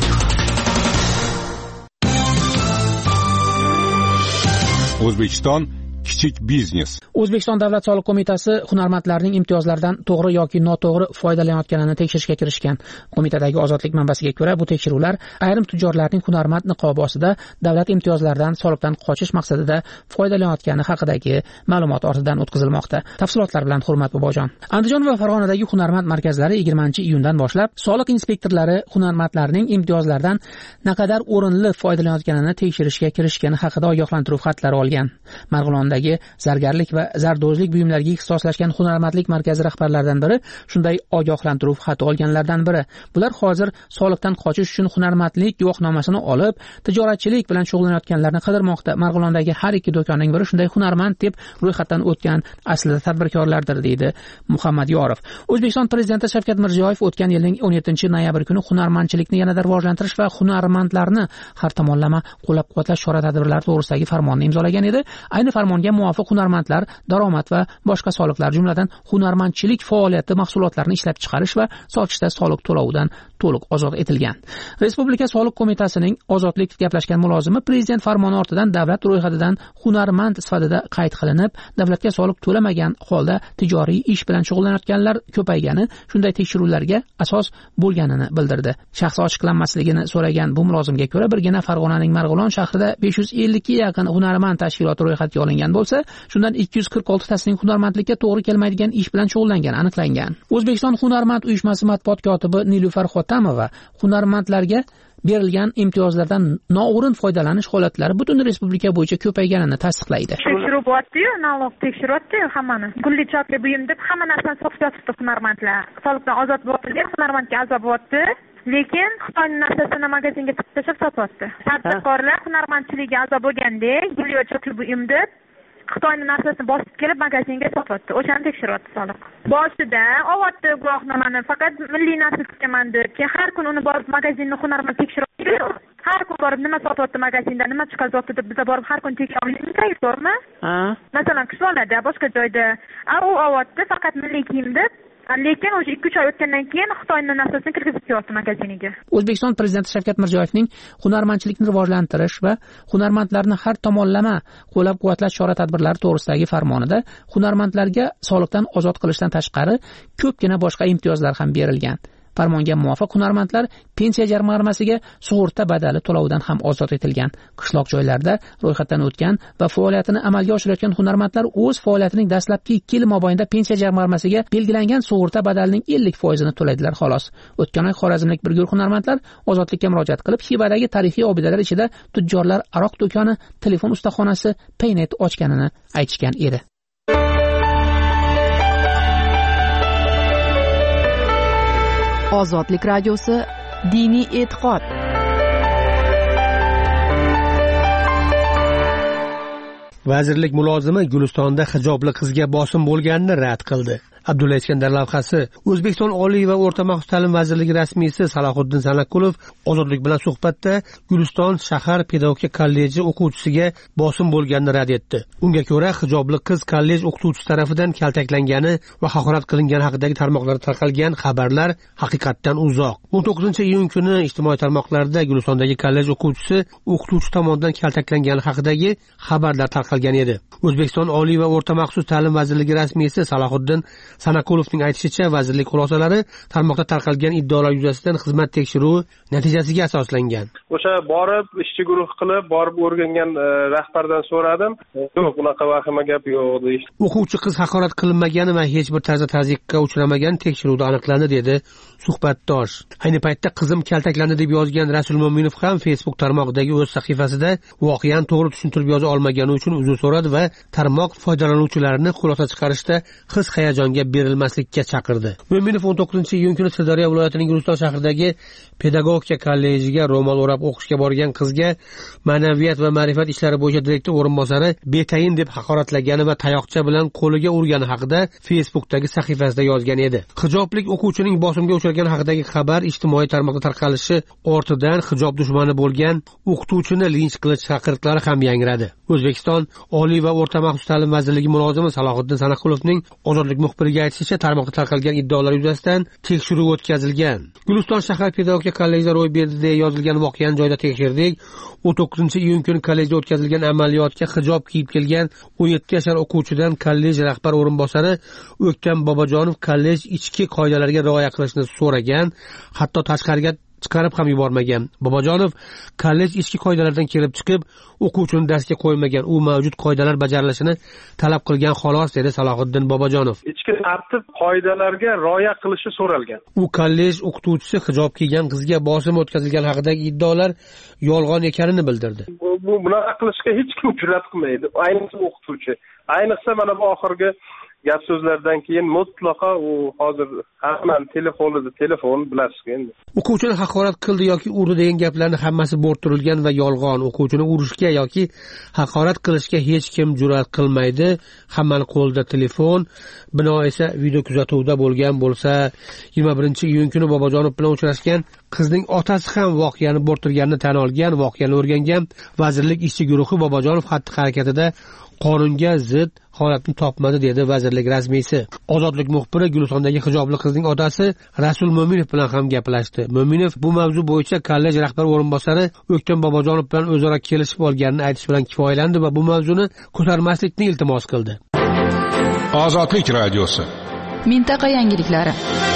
O'zbekiston kichik biznes. O'zbekiston Davlat soliq qo'mitasi hunarmandlarning imtiyozlardan to'g'ri yoki noto'g'ri foydalanayotganini tekshirishga kirishgan. Qo'mitadagi ozodlik manbasiga ko'ra, bu tekshiruvlar ayrim tujjorlarning hunarmand niqobi ostida davlat imtiyozlaridan soliqdan qochish maqsadida foydalanayotgani haqidagi ma'lumot ortidan o'tkazilmoqda. Tafsilotlar bilan Hurmat Bobojon. Andijon va Farg'onadagi hunarmand markazlari 20-iyundan boshlab soliq inspektorlari hunarmandlarning imtiyozlardan naqadar o'rinli foydalanayotganini tekshirishga kirishgani haqida ogohlantiruv xatlari olgan. Marg'ilondagi zargarlik va zardozlik buyumlariga ixtisoslashgan hunarmandlik markazi rahbarlaridan biri shunday ogohlantiruv xati olganlardan biri. Bular hozir soliqdan qochish uchun hunarmandlik guvohnomasini olib, tijoratchilik bilan shug'ullanayotganlarni qidirmoqda. Marg'ilondagi har ikki do'konning biri shunday hunarmand deb ro'yxatdan o'tgan aslida tadbirkorlardir, deydi Muhammad Yorov. O'zbekiston Prezidenti Shavkat Mirziyoyev o'tgan yilning 17-noyabr kuni hunarmandchilikni yanada rivojlantirish va hunarmandlarni har tomonlama qo'llab-quvvatlash chora-tadbirlari to'g'risidagi farmonni imzolagan edi. Ayni farmonga muvofiq hunarmandlar daromad va boshqa soliqlar, jumladan hunarmandchilik faoliyati mahsulotlarini ishlab chiqarish va sotishda soliq to'lovidan to'liq ozod etilgan. Respublika soliq qo'mitasining ozodlik gaplashgan mulozimi prezident farmoni ortidan davlat ro'yxatidan hunarmand sifatida qayd qilinib, davlatga soliq to'lamagan holda tijoriy ish bilan shug'ullanayotganlar ko'paygani shunday tekshiruvlarga asos bo'lganini bildirdi. Shaxsi ochiqlanmasligini so'ragan bu mulozimga ko'ra, birgina Farg'onaning Marg'ilon shahrida 550 ga yaqin hunarmand tashkiloti ro'yxatga olingan bo'lsa, shundan 246 tasining hunarmandlikka to'g'ri kelmaydigan ish bilan shug'ullangani aniqlangan. O'zbekiston hunarmand uyushmasi matbuot kotibi Nilufar Xotamova hunarmandlarga berilgan imtiyozlardan noo'rin foydalanish holatlari butun respublika bo'yicha ko'payganini tasdiqlaydi. Tekshiryapti-yu, налог tekshiryapti-yu hammani. Gulli chotli buyum deb hamma narsani sotib yotibdi hunarmandlar. Soliqdan ozod bo'ldi, hunarmandga azob bo'ldi. Lekin Xitoyning narsasini magazinga tiqib tashlab sotyapti. Tadbirkorlar hunarmandchiligiga azob bo'lgandek, gulli chotli buyum deb Xitoyning narsasini bosib kelib magazinga sotyapti. O'shani tekshiryapti soliq. Boshida olyapti guvohnomani, faqat milliy narsa tikaman deb, keyin har kun uni borib magazinni hunarmand tekshiryapti. Har kun borib nima sotyapti magazinda, nima chiqaryapti deb biz borib har kun tekshirishimiz kerak, to'g'rimi? Masalan, Kishonada, boshqa joyda, u olyapti faqat milliy kiyim deb, lekin o'sha 2-3 oy o'tgandan keyin Xitoyning narsasini kirgizib qo'yapti magaziniga. O'zbekiston Prezidenti Shavkat Mirziyoyevning hunarmandchilikni rivojlantirish va hunarmandlarni har tomonlama qo'llab-quvvatlash chora-tadbirlari to'g'risidagi farmonida hunarmandlarga soliqdan ozod qilishdan tashqari ko'pgina boshqa imtiyozlar ham berilgan. Farmonga muvofiq hunarmandlar pensiya jamg'armasiga sug'urta badali to'lovidan ham ozod etilgan. Qishloq joylarda ro'yxatdan o'tgan va faoliyatini amalga oshirayotgan hunarmandlar o'z faoliyatining dastlabki 2 yil mobaynida pensiya jamg'armasiga belgilangan sug'urta badalining 50% to'laydilar xolos. O'tgan oy xorazmlik bir guruh hunarmandlar ozodlikka murojaat qilib, Xivadagi tarixiy obidalar ichida tujjorlar aroq do'koni, telefon ustaxonasi, paynet ochganini aytishgan edi. Ozodlik radiosi diniy e'tiqod. Vazirlik mulozimi Gulistonda hijobli qizga bosim bo'lganini rad qildi. Abdulla Iskandar lavhasi. O'zbekiston Oliy va o'rta maxsus ta'lim vazirligi rasmiysi Salohiddin Sanakulov Ozodlik bilan suhbatda Guliston shahar pedagogika kolleji o'quvchisiga bosim bo'lganini rad etdi. Unga ko'ra, hijobli qiz kollej o'qituvchisi tarafidan kaltaklangani va haqorat qilingani haqidagi tarmoqlarda tarqalgan xabarlar haqiqatdan uzoq. 19-iyun kuni ijtimoiy tarmoqlarda Gulistondagi kollej o'qituvchi tomonidan kaltaklangani haqidagi xabarlar tarqalgan edi. O'zbekiston Oliy va o'rta maxsus ta'lim vazirligi rasmiysi Salohiddin Sanakulovning aytishicha, vazirlik xulosalari tarmoqda tarqalgan iddaolar yuzasidan xizmat tekshiruvi natijasiga asoslangan. O'sha borib ishchi guruh qilib borib o'rgangan rahbardan so'radim. Yo'q, unaqa vahima gap yo'q deydi. O'quvchi qiz haqorat qilinmagani va hech bir tarzda tazyiqqa uchramagani tekshiruvda aniqlandi, dedi suhbatdosh. Ayni paytda qizim kaltaklandi deb yozgan Rasul Mo'minov ham Facebook tarmog'idagi o'z sahifasida voqeani to'g'ri tushuntirib yoza olmagani uchun uzr so'radi va tarmoq foydalanuvchilarini xulosa chiqarishda his-hayajonga berilmaslikka chaqirdi. Mo'minov 19-iyun kuni Sirdaryo viloyatining Guliston shahridagi pedagogika kollejiga ro'mol o'rab o'qishga borgan qizga ma'naviyat va ma'rifat ishlari bo'yicha direktor o'rinbosari betayin deb haqoratlagani va tayoqcha bilan qo'liga urgani haqida Facebookdagi sahifasida yozgan edi. Hijoblik o'quvchining bosimga uchragani haqidagi xabar ijtimoiy tarmoqda tarqalishi ortidan hijob dushmani bo'lgan o'qituvchini linch qilish chaqiriqlari ham yangradi. O'zbekiston Oliy va o'rta maxsus ta'lim vazirligi mulozimi Salohiddin Sanakulovning Ozodlik muxbiriga aytishicha, tarmoqda tarqalgan iddaolar yuzasidan tekshiruv o'tkazilgan. Guliston shahar pedagogika kollejida ro'y berdi deya yozilgan voqeani joyida tekshirdik. 19-iyun kuni kollejda o'tkazilgan amaliyotga hijob kiyib kelgan 17 yashar o'quvchidan kollej rahbar o'rinbosari O'ktam Bobojonov kollej ichki qoidalariga rioya qilishni so'ragan, hatto tashqariga chiqarib ham yubormagan. Bobojonov kollej ichki qoidalaridan kelib chiqib, o'quvchini darsga qo'ymagan, u mavjud qoidalar bajarilishini talab qilgan xolos, dedi Salohiddin Bobojonov. Ichki tartib qoidalarga rioya qilishi so'ralgan. U kollej o'qituvchisi hijob kiygan qizga bosim o'tkazilgani haqidagi iddaolar yolg'on ekanini bildirdi. Bu bunaqa qilishga hech kim jur'at qilmaydi, ayniqsa o'qituvchi. Ayniqsa mana bu oxirgi gap so'zlardan keyin mutlaqo u hozir hammaning telefonida telefon bilasiz endi. O'quvchini haqorat qildi yoki urdi degan gaplarning hammasi bo'rttirilgan va yolg'on. O'quvchini urishga yoki haqorat qilishga hech kim jur'at qilmaydi. Hammaning qo'lida telefon, bino esa video kuzatuvda bo'lgan bo'lsa, 21-iyun kuni Bobojonov bilan uchrashgan qizning otasi ham voqeani bo'rttirganini tan olgan, voqeani o'rgangan. Vazirlik ishchi guruhi Bobojonov xatti-harakatida qonunga zid holatni topmadi, dedi vazirlik rasmiysi. Ozodlik muxbiri Gulistondagi hijobli qizning otasi Rasul Mo'minov bilan ham gaplashdi. Mo'minov bu mavzu bo'yicha kollej rahbar o'rinbosari O'ktam Bobojonov bilan o'zaro kelishib olganini aytish bilan kifoyalandi va bu mavzuni ko'tarmaslikni iltimos qildi. Ozodlik radiosi. Mintaqa yangiliklari.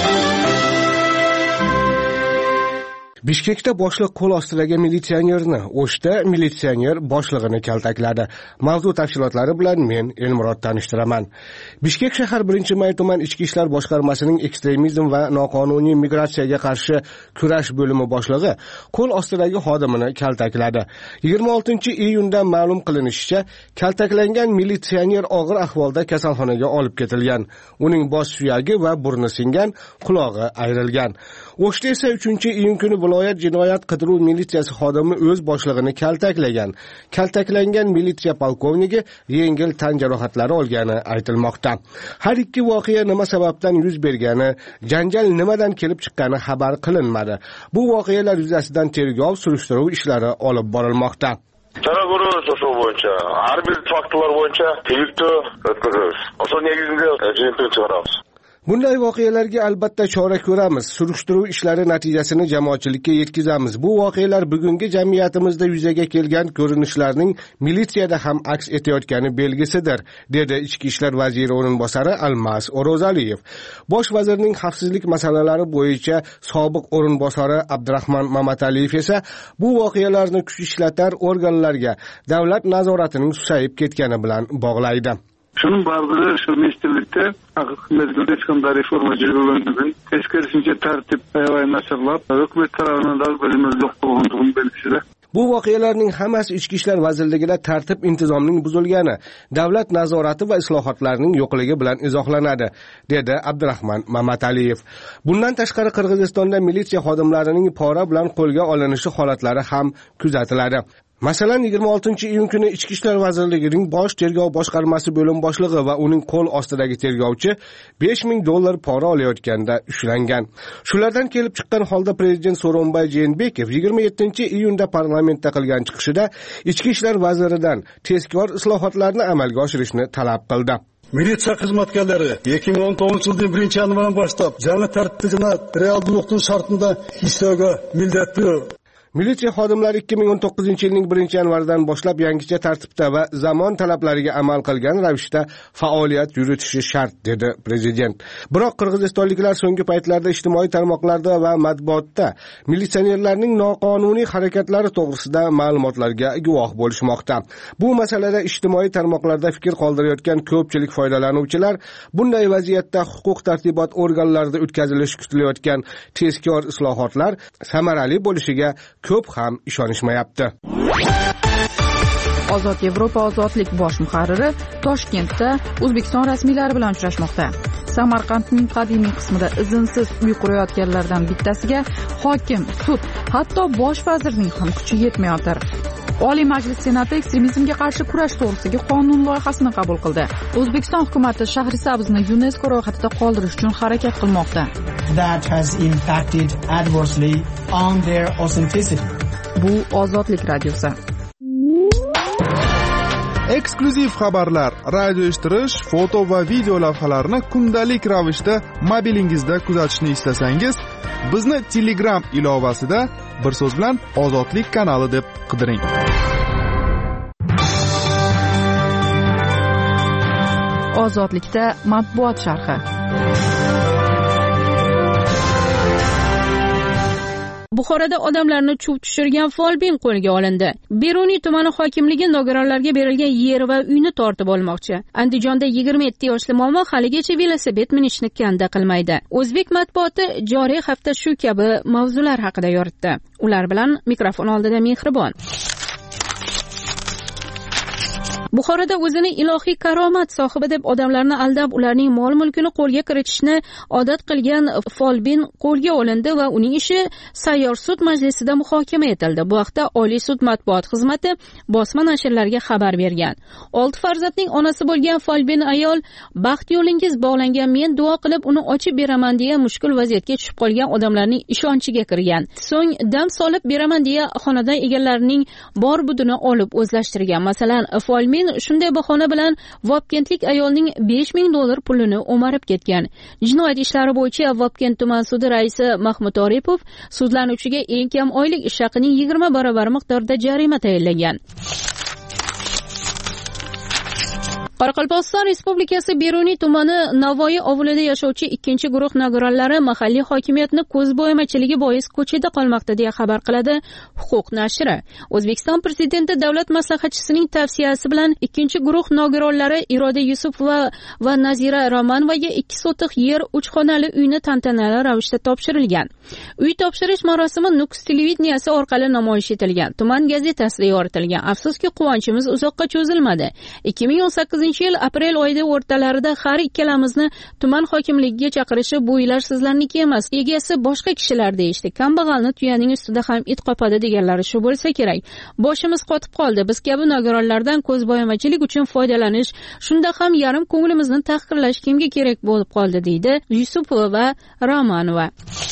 Bishkekda boshliq qo'l ostidagi militsionerni, O'shda militsioner boshlig'ini kaltakladi. Mavzu tafsilotlari bilan men Elmurod tanishtiraman. Bishkek shahar 1-may tuman ichki ishlar boshqarmasining ekstremizm va noqonuniy migratsiyaga qarshi kurash bo'limi boshlig'i qo'l ostidagi xodimini kaltakladi. 26-iyunda ma'lum qilinishicha, kaltaklangan militsioner og'ir ahvolda kasalxonaga olib ketilgan. Uning bosh suyagi va burni singan, qulog'i ayrilgan. O'shda esa 3-iyun kuni viloyat jinoyat qidiruv militsiyasi xodimi o'z boshlig'ini kaltaklagan. Kaltaklangan militsiya polkovniki yengil tan jarohatlari olgani aytilmoqda. Har ikki voqea nima sababdan yuz bergani, janjal nimadan kelib chiqqani xabar qilinmadi. Bu voqealar yuzasidan tergov surishtiruv ishlari olib borilmoqda. Chara so'shuv bo'yicha har bir faktlar bo'yicha tegishli o'tkazamiz. Asl negizida jinoyat chiqaramiz. Bunday voqealarga albatta chora ko'ramiz. Surishtiruv ishlari natijasini jamoatchilikka yetkazamiz. Bu voqealar bugungi jamiyatimizda yuzaga kelgan ko'rinishlarning militsiyada ham aks etayotgani belgisidir, dedi Ichki ishlar vaziri o'rinbosari Almas O'rozaliyev. Bosh vazirning xavfsizlik masalalari bo'yicha sobiq o'rinbosari Abdurahmon Mamataliyev esa bu voqealarni kuch ishlatar organlarga davlat nazoratining susayib ketgani bilan bog'laydi. Şunun bazıları şu ministerlikte mezgilde çıkımda reforma жүргізілгендігін, eskerisince tertip ayavayı nasırlap, hükümet tarafından da bölümümüz yok bulunduğunu belirtdi. Bu voqealarning hammasi Ichki ishlar vazirligida tartib intizomning buzilgani, davlat nazorati va islohotlarning yo'qligi bilan izohlanadi, dedi Abdurahmon Mamataliyev. Bundan tashqari Qirg'izistonda militsiya xodimlarining pora bilan qo'lga olinishi holatlari ham kuzatiladi. Masalan, 26-iyun kuni Ichki ishlar vazirligining bosh tergov boshqarmasi bo'lim boshlig'i va uning qo'l ostidagi tergovchi $5,000 pora olayotganda ushlangan. Shulardan kelib chiqqan holda prezident So'ronbay Jeenbekov 27-iyunda parlamentda qilgan chiqishida Ichki ishlar vaziridan tezkor islohotlarni amalga oshirishni talab qildi. Militsiya xizmatkorlari 2019-yilning 1-yanvaridan boshlab жаңа tartibni reallikning shartida ishlashga millatli. Militsiya xodimlari 2019-yilning 1-yanvaridan boshlab yangicha tartibda va zamon talablariga amal qilgan ravishda faoliyat yuritishi shart, dedi prezident. Biroq qirg'izistonliklar so'nggi paytlarda ijtimoiy tarmoqlarda va matbuotda militsionerlarning noqonuniy harakatlari to'g'risida ma'lumotlarga guvoh bo'lishmoqda. Bu masalada ijtimoiy tarmoqlarda fikr qoldirayotgan ko'pchilik foydalanuvchilar bunday vaziyatda huquq-tartibot organlarida o'tkazilishi kutilayotgan tezkor islohotlar samarali bo'lishiga ko'p ham ishonishmayapti. Ozod Yevropa ozodlik bosh muharriri Toshkentda O'zbekiston rasmiylari bilan uchrashmoqda. Samarqandning qadimiy qismida izinsiz uy qurayotganlardan bittasiga hokim, sud, hatto bosh vazirning ham kuchi yetmayotir. Oliy Majlis Senati ekstremizmga qarshi kurash to'g'risidagi qonun loyihasini qabul qildi. O'zbekiston hukumatı Shahrisabzni UNESCO ro'yxatida qoldirish uchun harakat qilmoqda. That has impacted adversely on their authenticity. Bu Ozodlik radiosi. Eksklyuziv xabarlar, radio eshittirish, foto va video lavhalarni kundalik ravishda mobilingizda kuzatishni istasangiz, bizni Telegram ilovasida bir so'z bilan Ozodlik kanali deb qidiring. Ozodlikda matbuot sharhi. Buxoroda odamlarni chuv tushirgan folbin qo'lga olindi. Beruniy tumani hokimligi nogironlarga berilgan yer va uyni tortib olmoqchi. Andijonda 27 yoshli momo haligacha velosiped minishni kanda qilmaydi. O'zbek matbuoti joriy hafta shu kabi mavzular haqida yoritdi. Ular bilan mikrofon oldida Mehribon. Buxoroda o'zini ilohiy karomat sohibi deb odamlarni aldab, ularning mol-mulkini qo'lga kiritishni odat qilgan folbin qo'lga olindi va uning ishi sayyor sud majlisida muhokama etildi. Bu haqda Oliy sud matbuot xizmati bosma nashrlarga xabar bergan. 6 farzandning onasi bo'lgan folbin ayol, baxt yo'lingiz bog'langan, men duo qilib uni ochib beraman deya mushkul vaziyatga tushib qolgan odamlarning ishonchiga kirgan. So'ng dam solib beraman deya xonadon egalarining bor budini olib o'zlashtirgan. Masalan, folbin shunday bahona bilan Vobkentlik ayolning $5,000 pulini o'marib ketgan. Jinoyat ishlari bo'yicha Vobkent tuman sudi raisi Mahmud Oripov sudlanuvchiga eng kam oylik ish haqining 20 barobar miqdorda jarima tayinlagan. Qoraqalpog'iston Respublikasi Beruniy tumani Navoiy ovulida yashovchi ikkinchi guruh nogironlari mahalliy hokimiyatni ko'zbo'yamachiligi bois ko'chada qolmoqda deya xabar qiladi Huquq nashri. O'zbekiston prezidenti davlat maslahatchisining tavsiyasi bilan ikkinchi guruh nogironlari Iroda Yusupova va Nazira Romanovga 2 sotiq yer, 3 xonali uyni tantanali ravishda topshirilgan. Uy topshirish marosimi Nukus televideniyasi orqali namoyish etilgan. Tuman gazetasida yoritilgan. Afsuski, quvonchimiz uzoqqa cho'zilmadi. 2018-yil aprel oyida o'rtalarida har ikkalamizni tuman hokimligiga chaqirishi bu uylar sizlarniki emas, egasi boshqa kishilar deyishdi. Kambag'alni tuyaning ustida ham it qopadi deganlari shu bo'lsa kerak. Boshimiz qotib qoldi. Biz kabi nogironlardan ko'zbo'yamachilik uchun foydalanish, shunda ham yarim ko'nglimizni tahqirlash kimga kerak bo'lib qoldi, deydi Yusupova va Romanova.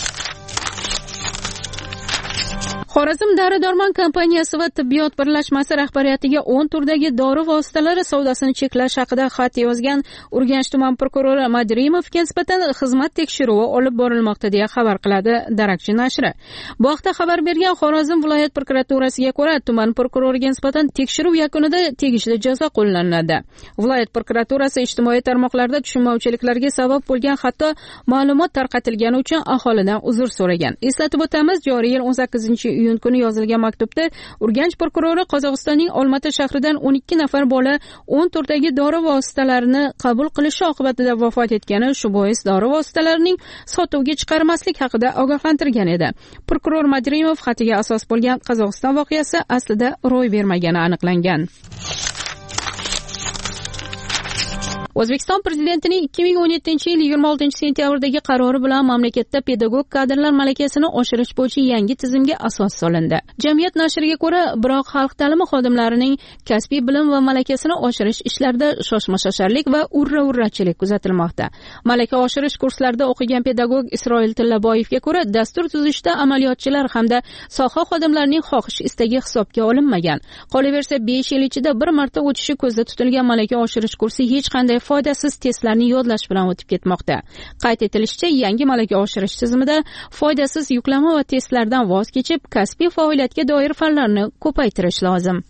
Xorazm Dori-Dormon kompaniyasi va tibbiyot birlashmasi rahbariyatiga 10 turdagi dori vositalari savdosini cheklash haqida xat yozgan Urganch tuman prokurori Madrimovga nisbatan xizmat tekshiruvi olib borilmoqda deya xabar qiladi Darakchi nashri. Bu haqda xabar bergan Xorazm viloyat prokuraturasiga ko'ra, tuman prokuroriga nisbatan tekshiruv yakunida tegishli jazo qo'llanadi. Viloyat prokuraturasi ijtimoiy tarmoqlarda tushunmovchiliklarga sabab bo'lgan, hatto ma'lumot tarqatilgani uchun aholidan uzr so'ragan. Eslatib o'tamiz, joriy yil 18-iyun kuni yozilgan maktubda Urganch prokurori Qozog'istonning Olmata shahridan 12 nafar bola 10 turdagi dori vositalarini qabul qilishi oqibatida vafot etgani, shu bois dori vositalarining sotuvga chiqarmaslik haqida ogohlantirgan edi. Prokuror Madrimov xatiga asos bo'lgan Qozog'iston voqeasi aslida ro'y bermagani aniqlangan. O'zbekiston prezidentining 2017-yil 26-sentyabrdagi qarori bilan mamlakatda pedagog kadrlar malakasini oshirish bo'yicha yangi tizimga asos solindi. Jamiyat nashriga ko'ra, biroq xalq ta'limi xodimlarining kasbiy bilim va malakasini oshirish ishlarida shoshma-shosharlik va urra-urrachilik kuzatilmoqda. Malaka oshirish kurslarida o'qigan pedagog Isroil Tillaboyevga ko'ra, dastur tuzishda amaliyotchilar hamda soha xodimlarining xohish istagi hisobga olinmagan. Qolaversa, 5 yil ichida bir marta o'tishi ko'zda tutilgan malaka oshirish kursi hech qanday foydasiz testlarni yodlash bilan o'tib ketmoqda. Qayd etilishicha, yangi malaka oshirish tizimida foydasiz yuklama va testlardan voz kechib, kasbiy faoliyatga doir fanlarni ko'paytirish lozim.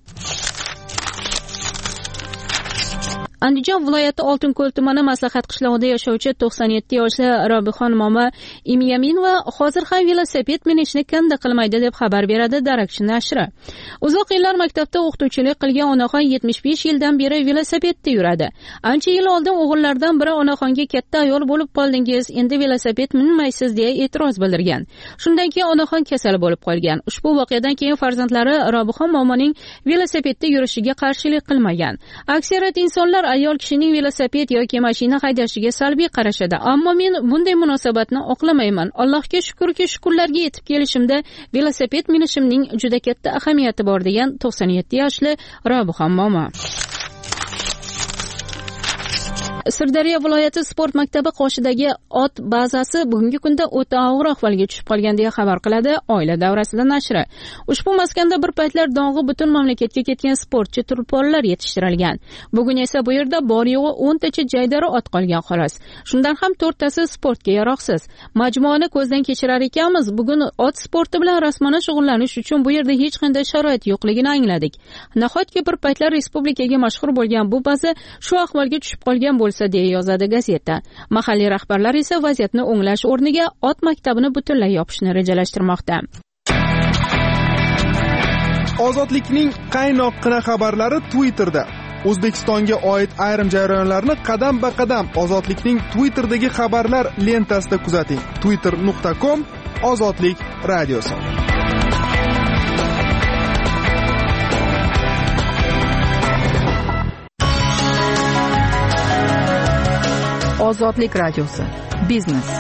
Andijon viloyati Oltinko'l tumani Maslahat qishlog'ida yashovchi 97 yoshli Robixon momo Imyaminova hozir ham velosiped minishni kanda qilmaydi deb xabar beradi Darakchi nashri. Uzoq yillar maktabda o'qituvchilik qilgan onaxon 75 yildan beri velosipedda yuradi. Ancha yil oldin o'g'illardan biri onaxonga katta ayol bo'lib qoldingiz, endi velosiped minmaysiz deya e'tiroz bildirgan. Shundan keyin onaxon kasal bo'lib qolgan. Ushbu voqeadan keyin farzandlari Robixon momoning velosipedda yurishiga qarshilik qilmagan. Aksariyat insonlar ayol kishining velosiped yoki mashina haydashiga salbiy qarashadi, ammo men bunday munosabatni oqlamayman. Allohga shukrki, shukurlarga yetib kelishimda velosiped minishimning juda katta ahamiyati bor degan 97 yoshli Robixon momo. Sirdaryo viloyati sport maktabi qoshidagi ot bazasi bugungi kunda o'ta og'ir ahvolga tushib qolgan deya xabar qiladi Oila davrasida nashri. Ushbu maskanda bir paytlar dong'i butun mamlakatga ketgan sportchi turponlar yetishtirilgan. Bugun esa bu yerda bor yo'g'i 10 tacha jaydari ot qolgan xolos. Shundan ham 4 tasi sportga yaroqsiz. Majmuani ko'zdan kechirar ekanmiz, bugun ot sporti bilan rasmana shug'ullanish uchun bu yerda hech qanday sharoit yo'qligini angladik. Nahotki bir paytlar respublikaga mashhur bo'lgan bu baza shu ahvolga tushib qolgan bo'lsa deya yozadi gazeta. Mahalliy rahbarlar esa vaziyatni o'nglash o'rniga ot maktabini butunlay yopishni rejalashtirmoqda. Ozodlikning qaynoqqina xabarlari Twitterda. O'zbekistonga oid ayrim jarayonlarni qadam-ba-qadam Ozodlikning Twitterdagi xabarlar lentasida kuzating. twitter.com Ozodlik radiosi. Ozodlik radiosi. Biznes.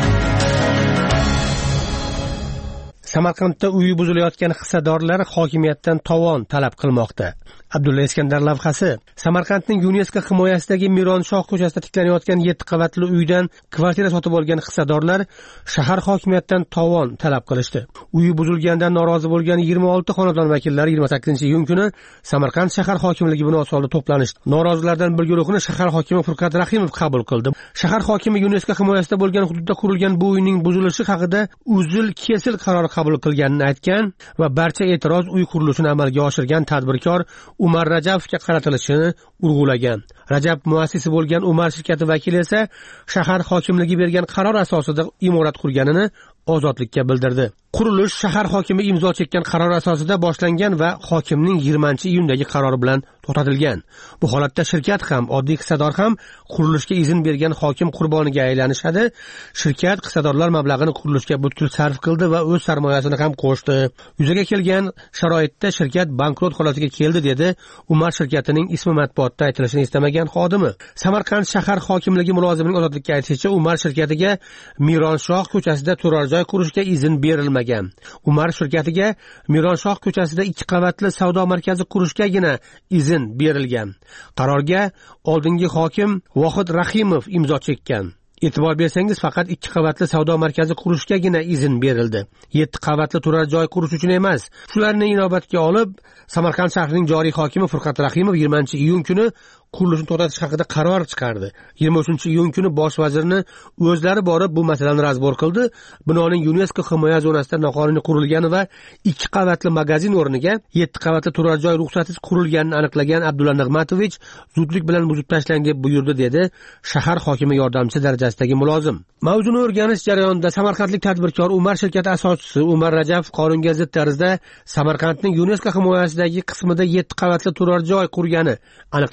Samarqandda uyi buzilayotgan hissadorlar hokimiyatdan tovon talab qilmoqda. Abdulla Iskandar lavhasi. Samarqandning UNESCO himoyasidagi Mironshoh ko'chasida tiklanayotgan 7 qavatli uydan kvartira sotib olgan hissadorlar shahar hokimiyatdan tovon talab qilishdi. Uyi buzilgandan norozi bo'lgan 26 xonadon vakillari 28-iyun kuni Samarqand shahar hokimligi binosi oldida to'planishdi. Norozilardan bir guruhini shahar hokimi Furqat Rahimov qabul qildi. Shahar hokimi UNESCO himoyasida bo'lgan hududda qurilgan bu uyning buzilishi haqida uzil-kesil qaror qabul qilganini aytgan va barcha e'tiroz uy qurilishini amalga oshirgan tadbirkor Umar Rajabovga qaratilishini urg'ulagan. Rajab muassisi bo'lgan Umar shirkati vakili esa shahar hokimligi bergan qaror asosida imorat qurganini Ozodlikka bildirdi. Qurilish shahar hokimi imzo chekkan qaror asosida boshlangan va hokimning 20-iyundagi qarori bilan to'xtatilgan. Bu holatda shirkat ham, oddiy hissador ham qurilishga izn bergan hokim qurboniga aylanishadi. Shirkat hissadorlar mablag'ini qurilishga butkul sarf qildi va o'z sarmoyasini ham qo'shdi. Yuzaga kelgan sharoitda shirkat bankrot holatiga keldi dedi Umar shirkatining ismi matbuotda aytilishini istamagan xodimi. Samarqand shahar hokimligi mulozimining Ozodlikka aytishicha, Umar shirkatiga Mironshoh ko'chasida turar joy qurishga izn berilmagan. Umar shirkatiga Mironshoh ko'chasida 2 qavatli savdo markazi qurishgagina izn berilgan. Qarorga oldingi hokim Vohid Rahimov imzo chekkan. E'tibor bersangiz, faqat 2 qavatli savdo markazi qurishgagina izn berildi. 7 qavatli turar joy qurish uchun emas. Shularni inobatga olib, Samarqand shahrining joriy hokimi Furqat Rahimov 20-iyun kuni qurilishni to'xtatish haqida qaror chiqardi. 23-iyun kuni bosh vazirni o'zlari borib bu masalani razbor qildi. Binoning UNESCO himoya zonasida noqonuniy qurilgani va 2 qavatli magazin o'rniga 7 qavatli turar joy ruxsatsiz qurilganini aniqlagan Abdulla Nig'matovich zudlik bilan buzib tashlang deb buyurdi, dedi shahar hokimi yordamchisi darajasidagi mulozim. Mavzuni o'rganish jarayonida samarqandlik tadbirkor Umar shirkati asoschisi Umar Rajabov qonunga zid tarzda Samarqandning UNESCO himoyasidagi qismida 7 qavatli turar joy qurgani aniqlandi.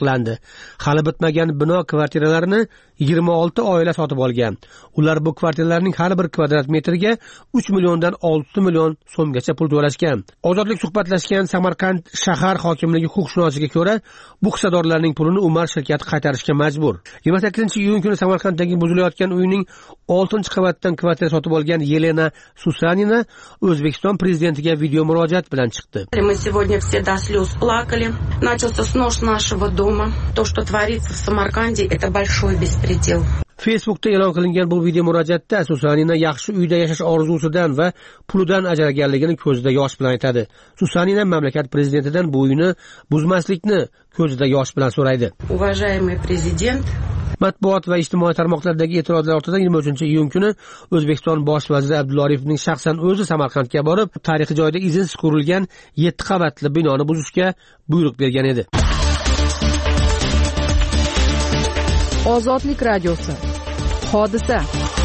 hali bitmagan bino kvartiralarini 26 oila sotib olgan. Ular bu kvartiralarning har bir kvadrat metriga 3 milliondan 6 million so'mgacha pul to'lashgan. Ozodlik suhbatlashgan Samarqand shahar hokimligi huquqshunoshiga ko'ra, bu hissadorlarning pulini Umar shirkati qaytarishga majbur. 28-iyun kuni Samarqanddagi buzilayotgan uyning 6-qavatdan kvartira sotib olgan Yelena Susanina O'zbekiston prezidentiga video murojaat bilan chiqdi. Мы сегодня все до слез плакали. Начался снос нашего дома. То, что творится в Самарканде, это большой беспредел. Facebookda e'lon qilingan bu video murojaatda Susanina yaxshi uyda yashash orzusidan va pulidan ajraganligini ko'zida yosh bilan aytadi. Susanina mamlakat prezidentidan bu uyni buzmaslikni ko'zida yosh bilan so'raydi. Уважаемый президент, Matbuot va ijtimoiy tarmoqlardagi e'tirozlar ortidan 23-iyun kuni O'zbekiston bosh vaziri Abdulla Oripovning shaxsan o'zi Samarqandga borib, tarixiy joyda izinsiz qurilgan 7 qavatli binoni buzishga buyruq bergan edi. Ozodlik radiosi. Hodisa.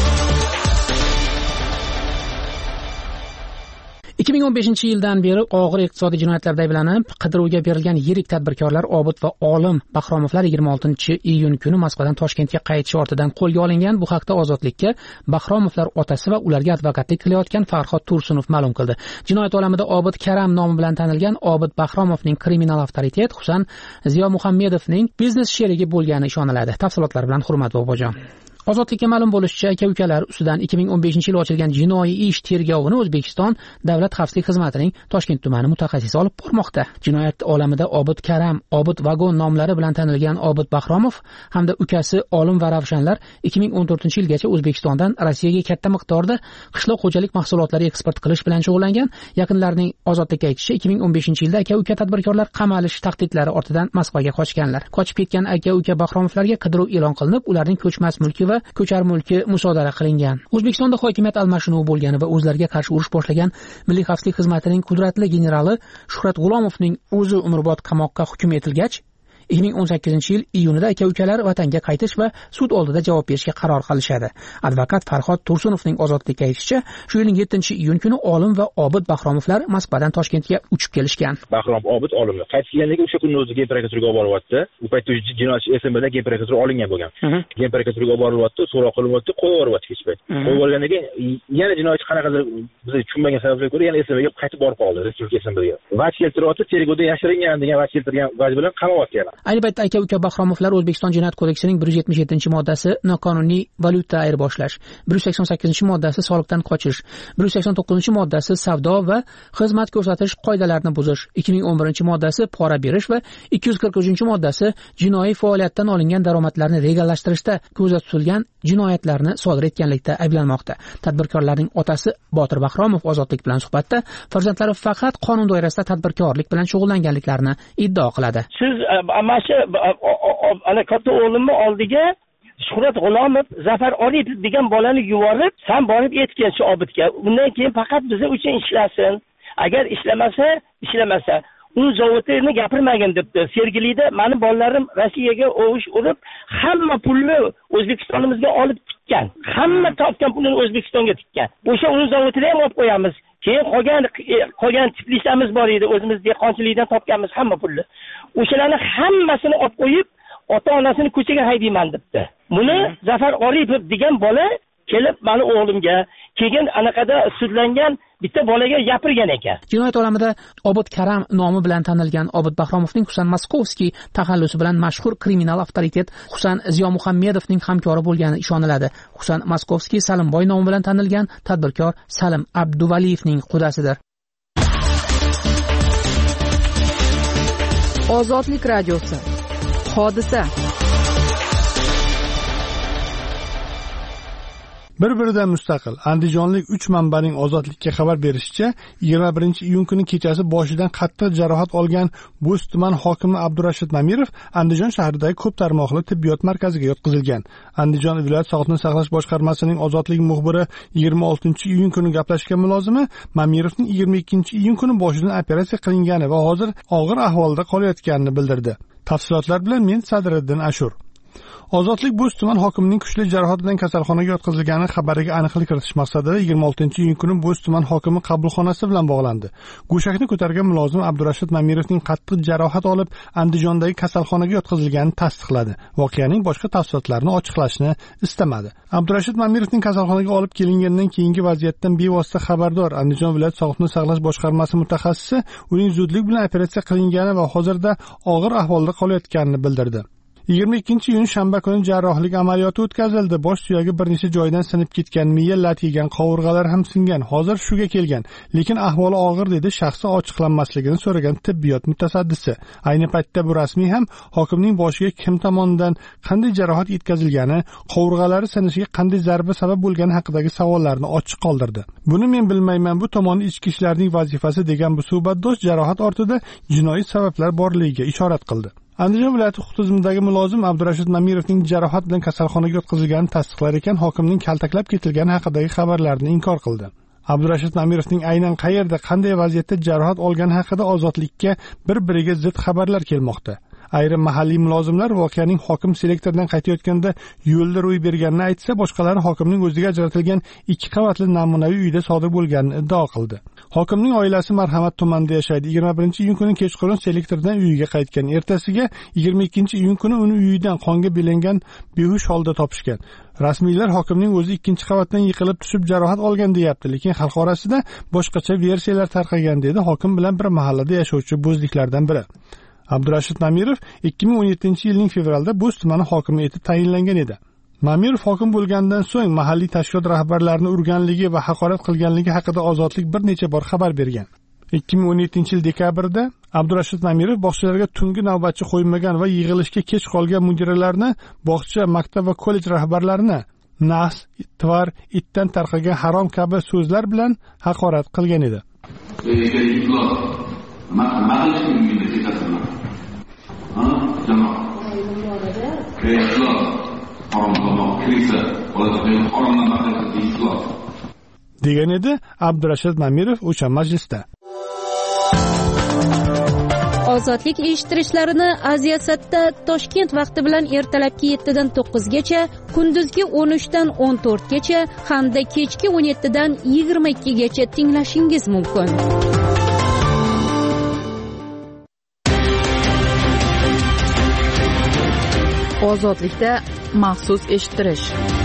2015-yildan beri og'ir iqtisodiy jinoyatlarda ayblanib, qidiruvga berilgan yirik tadbirkorlar Obid va Olim Bahromovlar 26-iyun kuni Moskvadan Toshkentga qaytishi ortidan qo'lga olingan. Bu haqda Ozodlikka Bahromovlar otasi va ularga advokatlik qilayotgan Farhod Tursunov ma'lum qildi. Jinoyat olamida Obid Karam nomi bilan tanilgan Obid Bahromovning kriminal avtoritet, xususan Ziyo Muhammedovning biznes sherigi bo'lgani ishoniladi. Tafsilotlar bilan Hurmat Bobojon. Ozodlikka ma'lum bo'lishicha, aka-ukalar ustidan 2015-yil ochilgan jinoiy ish tergovini O'zbekiston Davlat xavfsizlik xizmatining Toshkent tumani mutaxassisi olib bormoqda. Jinoyat olamida Obid Karam, Obid Vagon nomlari bilan tanilgan Obid Bahromov hamda ukasi Olim va Ravshanlar 2014-yilgacha O'zbekistondan Rossiyaga katta miqdorda qishloq xo'jalik mahsulotlari eksport qilish bilan shug'ullangan. Yaqinlarining Ozodlikka aytishicha, 2015-yilda aka-uka tadbirkorlar qamalish tahdidlari ortidan Moskvaga qochganlar. Qochib ketgan aka-uka Bahromovlarga qidiruv e'lon qilinib, ularning ko'chmas mulki va ko'char mulki musodara qilingan. O'zbekistonda hokimiyat almashinuvi bo'lgani va o'zlariga qarshi urush boshlagan Milliy xavfsizlik xizmatining qudratli generali Shuhrat G'ulomovning o'zi umrbod qamoqqa hukm etilgach, 2018-yil iyunida aka-ukalar vatanga qaytish va sud oldida javob berishga qaror qilishadi. Advokat Farhod Tursunovning Ozodlikka aytishicha, shu yilning 7-iyun kuni Olim va Obid Bahromovlar Moskvadan Toshkentga uchib kelishgan. Bahrom Obid Olimni qaytib kelganligi o'sha kunni o'zi genprokuraturaga olib boryapti. U paytda jinoyatchi SMBda genprokuratura olingan bo'lgan. Genprokuraturaga olib boryapti, so'roq qilyapti, qo'yib yuboryapti kech payt. Qo'yib yuborgandan keyin yana jinoyatchi qanaqadir biz tushunmagan sabablarga ko'ra yana SMBga qaytib borib qoldi, Respublika SMBga. Vaj keltiryapti, tergovda yashiringan degan vaj keltirgan vaj bilan qamayapti yana. Ayni paytda aka-uka Bahromovlar O'zbekiston Jinoyat kodeksining 177-moddasi noqonuniy valyuta ayirboshlash, 188-moddasi soliqdan qochish, 189-moddasi savdo va xizmat ko'rsatish qoidalarini buzish, 2011-moddasi pora berish va 243-moddasi jinoiy faoliyatdan olingan daromadlarni legallashtirishda ko'zda tutilgan jinoyatlarni sodir etganlikda ayblanmoqda. Tadbirkorlarning otasi Botir Bahromov Ozodlik bilan suhbatda farzandlari faqat qonun doirasida tadbirkorlik bilan shug'ullanganliklarini iddao qiladi. Siz ana katta o'g'limni oldiga Shuhrat G'ulomov, Zafar Oripov degan bolani yuborib, sen borib aytgan shu Obidga, undan keyin faqat biz uchun ishlasin. Agar ishlamasa, u zavodini gapirmagin debdi. Sergelida meni bolalarim Rossiyaga o'g'ish urib, hamma pulni O'zbekistonimizga olib tikkan. Hamma topgan pulni O'zbekistonga tikkan. O'sha uni zavodini ham olib qo'yamiz. Keyin qolgan tiflisamiz bor edi, o'zimiz dehqonchilikdan topganmiz hamma pulni. O'shalarni hammasini olib qo'yib, ota-onasini ko'chaga haydayman debdi. Buni Zafar Oripov degan bola kelib meni o'g'limga, keyin anaqada sudlangan bitta bolaga gapirgan ekan. Jinoyat olamida Obid Karam nomi bilan tanilgan Obid Bahromovning Husan Maskovskiy taxallusi bilan mashhur kriminal avtoritet Husan Ziyo Muhammedovning hamkori bo'lgani ishoniladi. Husan Maskovskiy Salimboy nomi bilan tanilgan tadbirkor Salim Abduvaliyevning qudasidir. Ozodlik radiosi. Hodisa. Bir-biridan mustaqil andijonlik 3 manbaning Ozodlikka xabar berishicha, 21-iyun kuni kechasi boshidan qattiq jarohat olgan Bo'z tuman hokimi Abdurashid Mamirov Andijon shahridagi ko'p tarmoqli tibbiyot markaziga yotqizilgan. Andijon viloyat sog'liqni saqlash boshqarmasining Ozodlik muxbiri 26-iyun kuni gaplashgan mulozimi Mamirovning 22-iyun kuni boshidan operatsiya qilingani va hozir og'ir ahvolda qolayotganini bildirdi. Tafsilotlar bilan men Sadriddin Ashur. Ozodlik Bo'z tuman hokimining kuchli jarohat bilan kasalxonaga yotqizilgani xabariga aniqlik kiritish maqsadida 26-iyun kuni Bo'z tuman hokimi qabulxonasi bilan bog'landi. Go'shakni ko'targan mulozim Abdurashid Mamirovning qattiq jarohat olib Andijondagi kasalxonaga yotqizilganini tasdiqladi. Voqeaning boshqa tafsilotlarini ochiqlashni istamadi. Abdurashid Mamirovning kasalxonaga olib kelingandan keyingi vaziyatdan bevosita xabardor Andijon viloyat sog'liqni saqlash boshqarmasi mutaxassisi uning zudlik bilan operatsiya qilingani va hozirda og'ir ahvolda qolayotganini bildirdi. 22-iyun shanba kuni jarrohlik amaliyoti o'tkazildi. Bosh suyagi bir necha joydan sinib ketgan, miya lat yegan, qovurg'alar ham singan. Hozir shuga kelgan, lekin ahvoli og'ir dedi shaxsi ochiqlanmasligini so'ragan tibbiyot mutasaddisi. Ayni paytda bu rasmiy ham hokimning boshiga kim tomonidan qanday jarohat yetkazilgani, qovurg'alari sinishiga qanday zarba sabab bo'lgani haqidagi savollarni ochiq qoldirdi. Buni men bilmayman, bu tomoni ichki ishlarning vazifasi degan bu suhbatdosh jarohat ortida jinoiy sabablar borligiga ishorat qildi. Andijon viloyati huquq tizimidagi mulozim Abdurashid Mamirovning jarohat bilan kasalxonaga yotqizilganini tasdiqlar ekan, hokimning kaltaklab ketilgani haqidagi xabarlarni inkor qildi. Abdurashid Mamirovning aynan qayerda, qanday vaziyatda jarohat olgani haqida ozodlikka bir-biriga zid xabarlar kelmoqda. Ayrim mahalliy mulozimlar voqeaning hokim selektordan qaytayotganda yo'lda ro'y berganini aytsa, boshqalari hokimning o'ziga ajratilgan 2 qavatli namunaviy uyda sodir bo'lganini iddao qildi. Hokimning oilasi Marhamat tumanida yashaydi. 21-iyun kuni kechqurun selektordan uyiga qaytgan. Ertasiga 22-iyun kuni uni uyidan qonga belangan behush holda topishgan. Rasmiylar hokimning o'zi 2-qavatdan yiqilib tushib jarohat olgan deyapti, lekin xalq orasida boshqacha versiyalar tarqagan dedi hokim bilan bir mahallada yashovchi bo'zliklardan biri. Abdurashid Mamirov 2017-yilning fevralda Bo'z tumani hokimi etib tayinlangan edi. Mamirov hokim bo'lgandan so'ng mahalliy tashkilot rahbarlarini urganligi va haqorat qilganligi haqida Ozodlik bir necha bor xabar bergan. 2017-yil dekabrda Abdurashid Mamirov bog'chalarga tungi navbatchi qo'ymagan va yig'ilishga kech qolgan mudiralarni, bog'cha, maktab va kollej rahbarlarini nas, tvar, itdan tarqagan harom kabi so'zlar bilan haqorat qilgan edi. degan edi Abdurashid Mamirov o'sha majlisda. Ozodlik eshittirishlarini Aziyasatda Toshkent vaqti bilan ertalabki 7 dan 9 gacha, kunduzgi 13 dan 14 gacha hamda kechki 17 dan 22 gacha tinglashingiz mumkin. Ozodlikda maxsus eshittirish.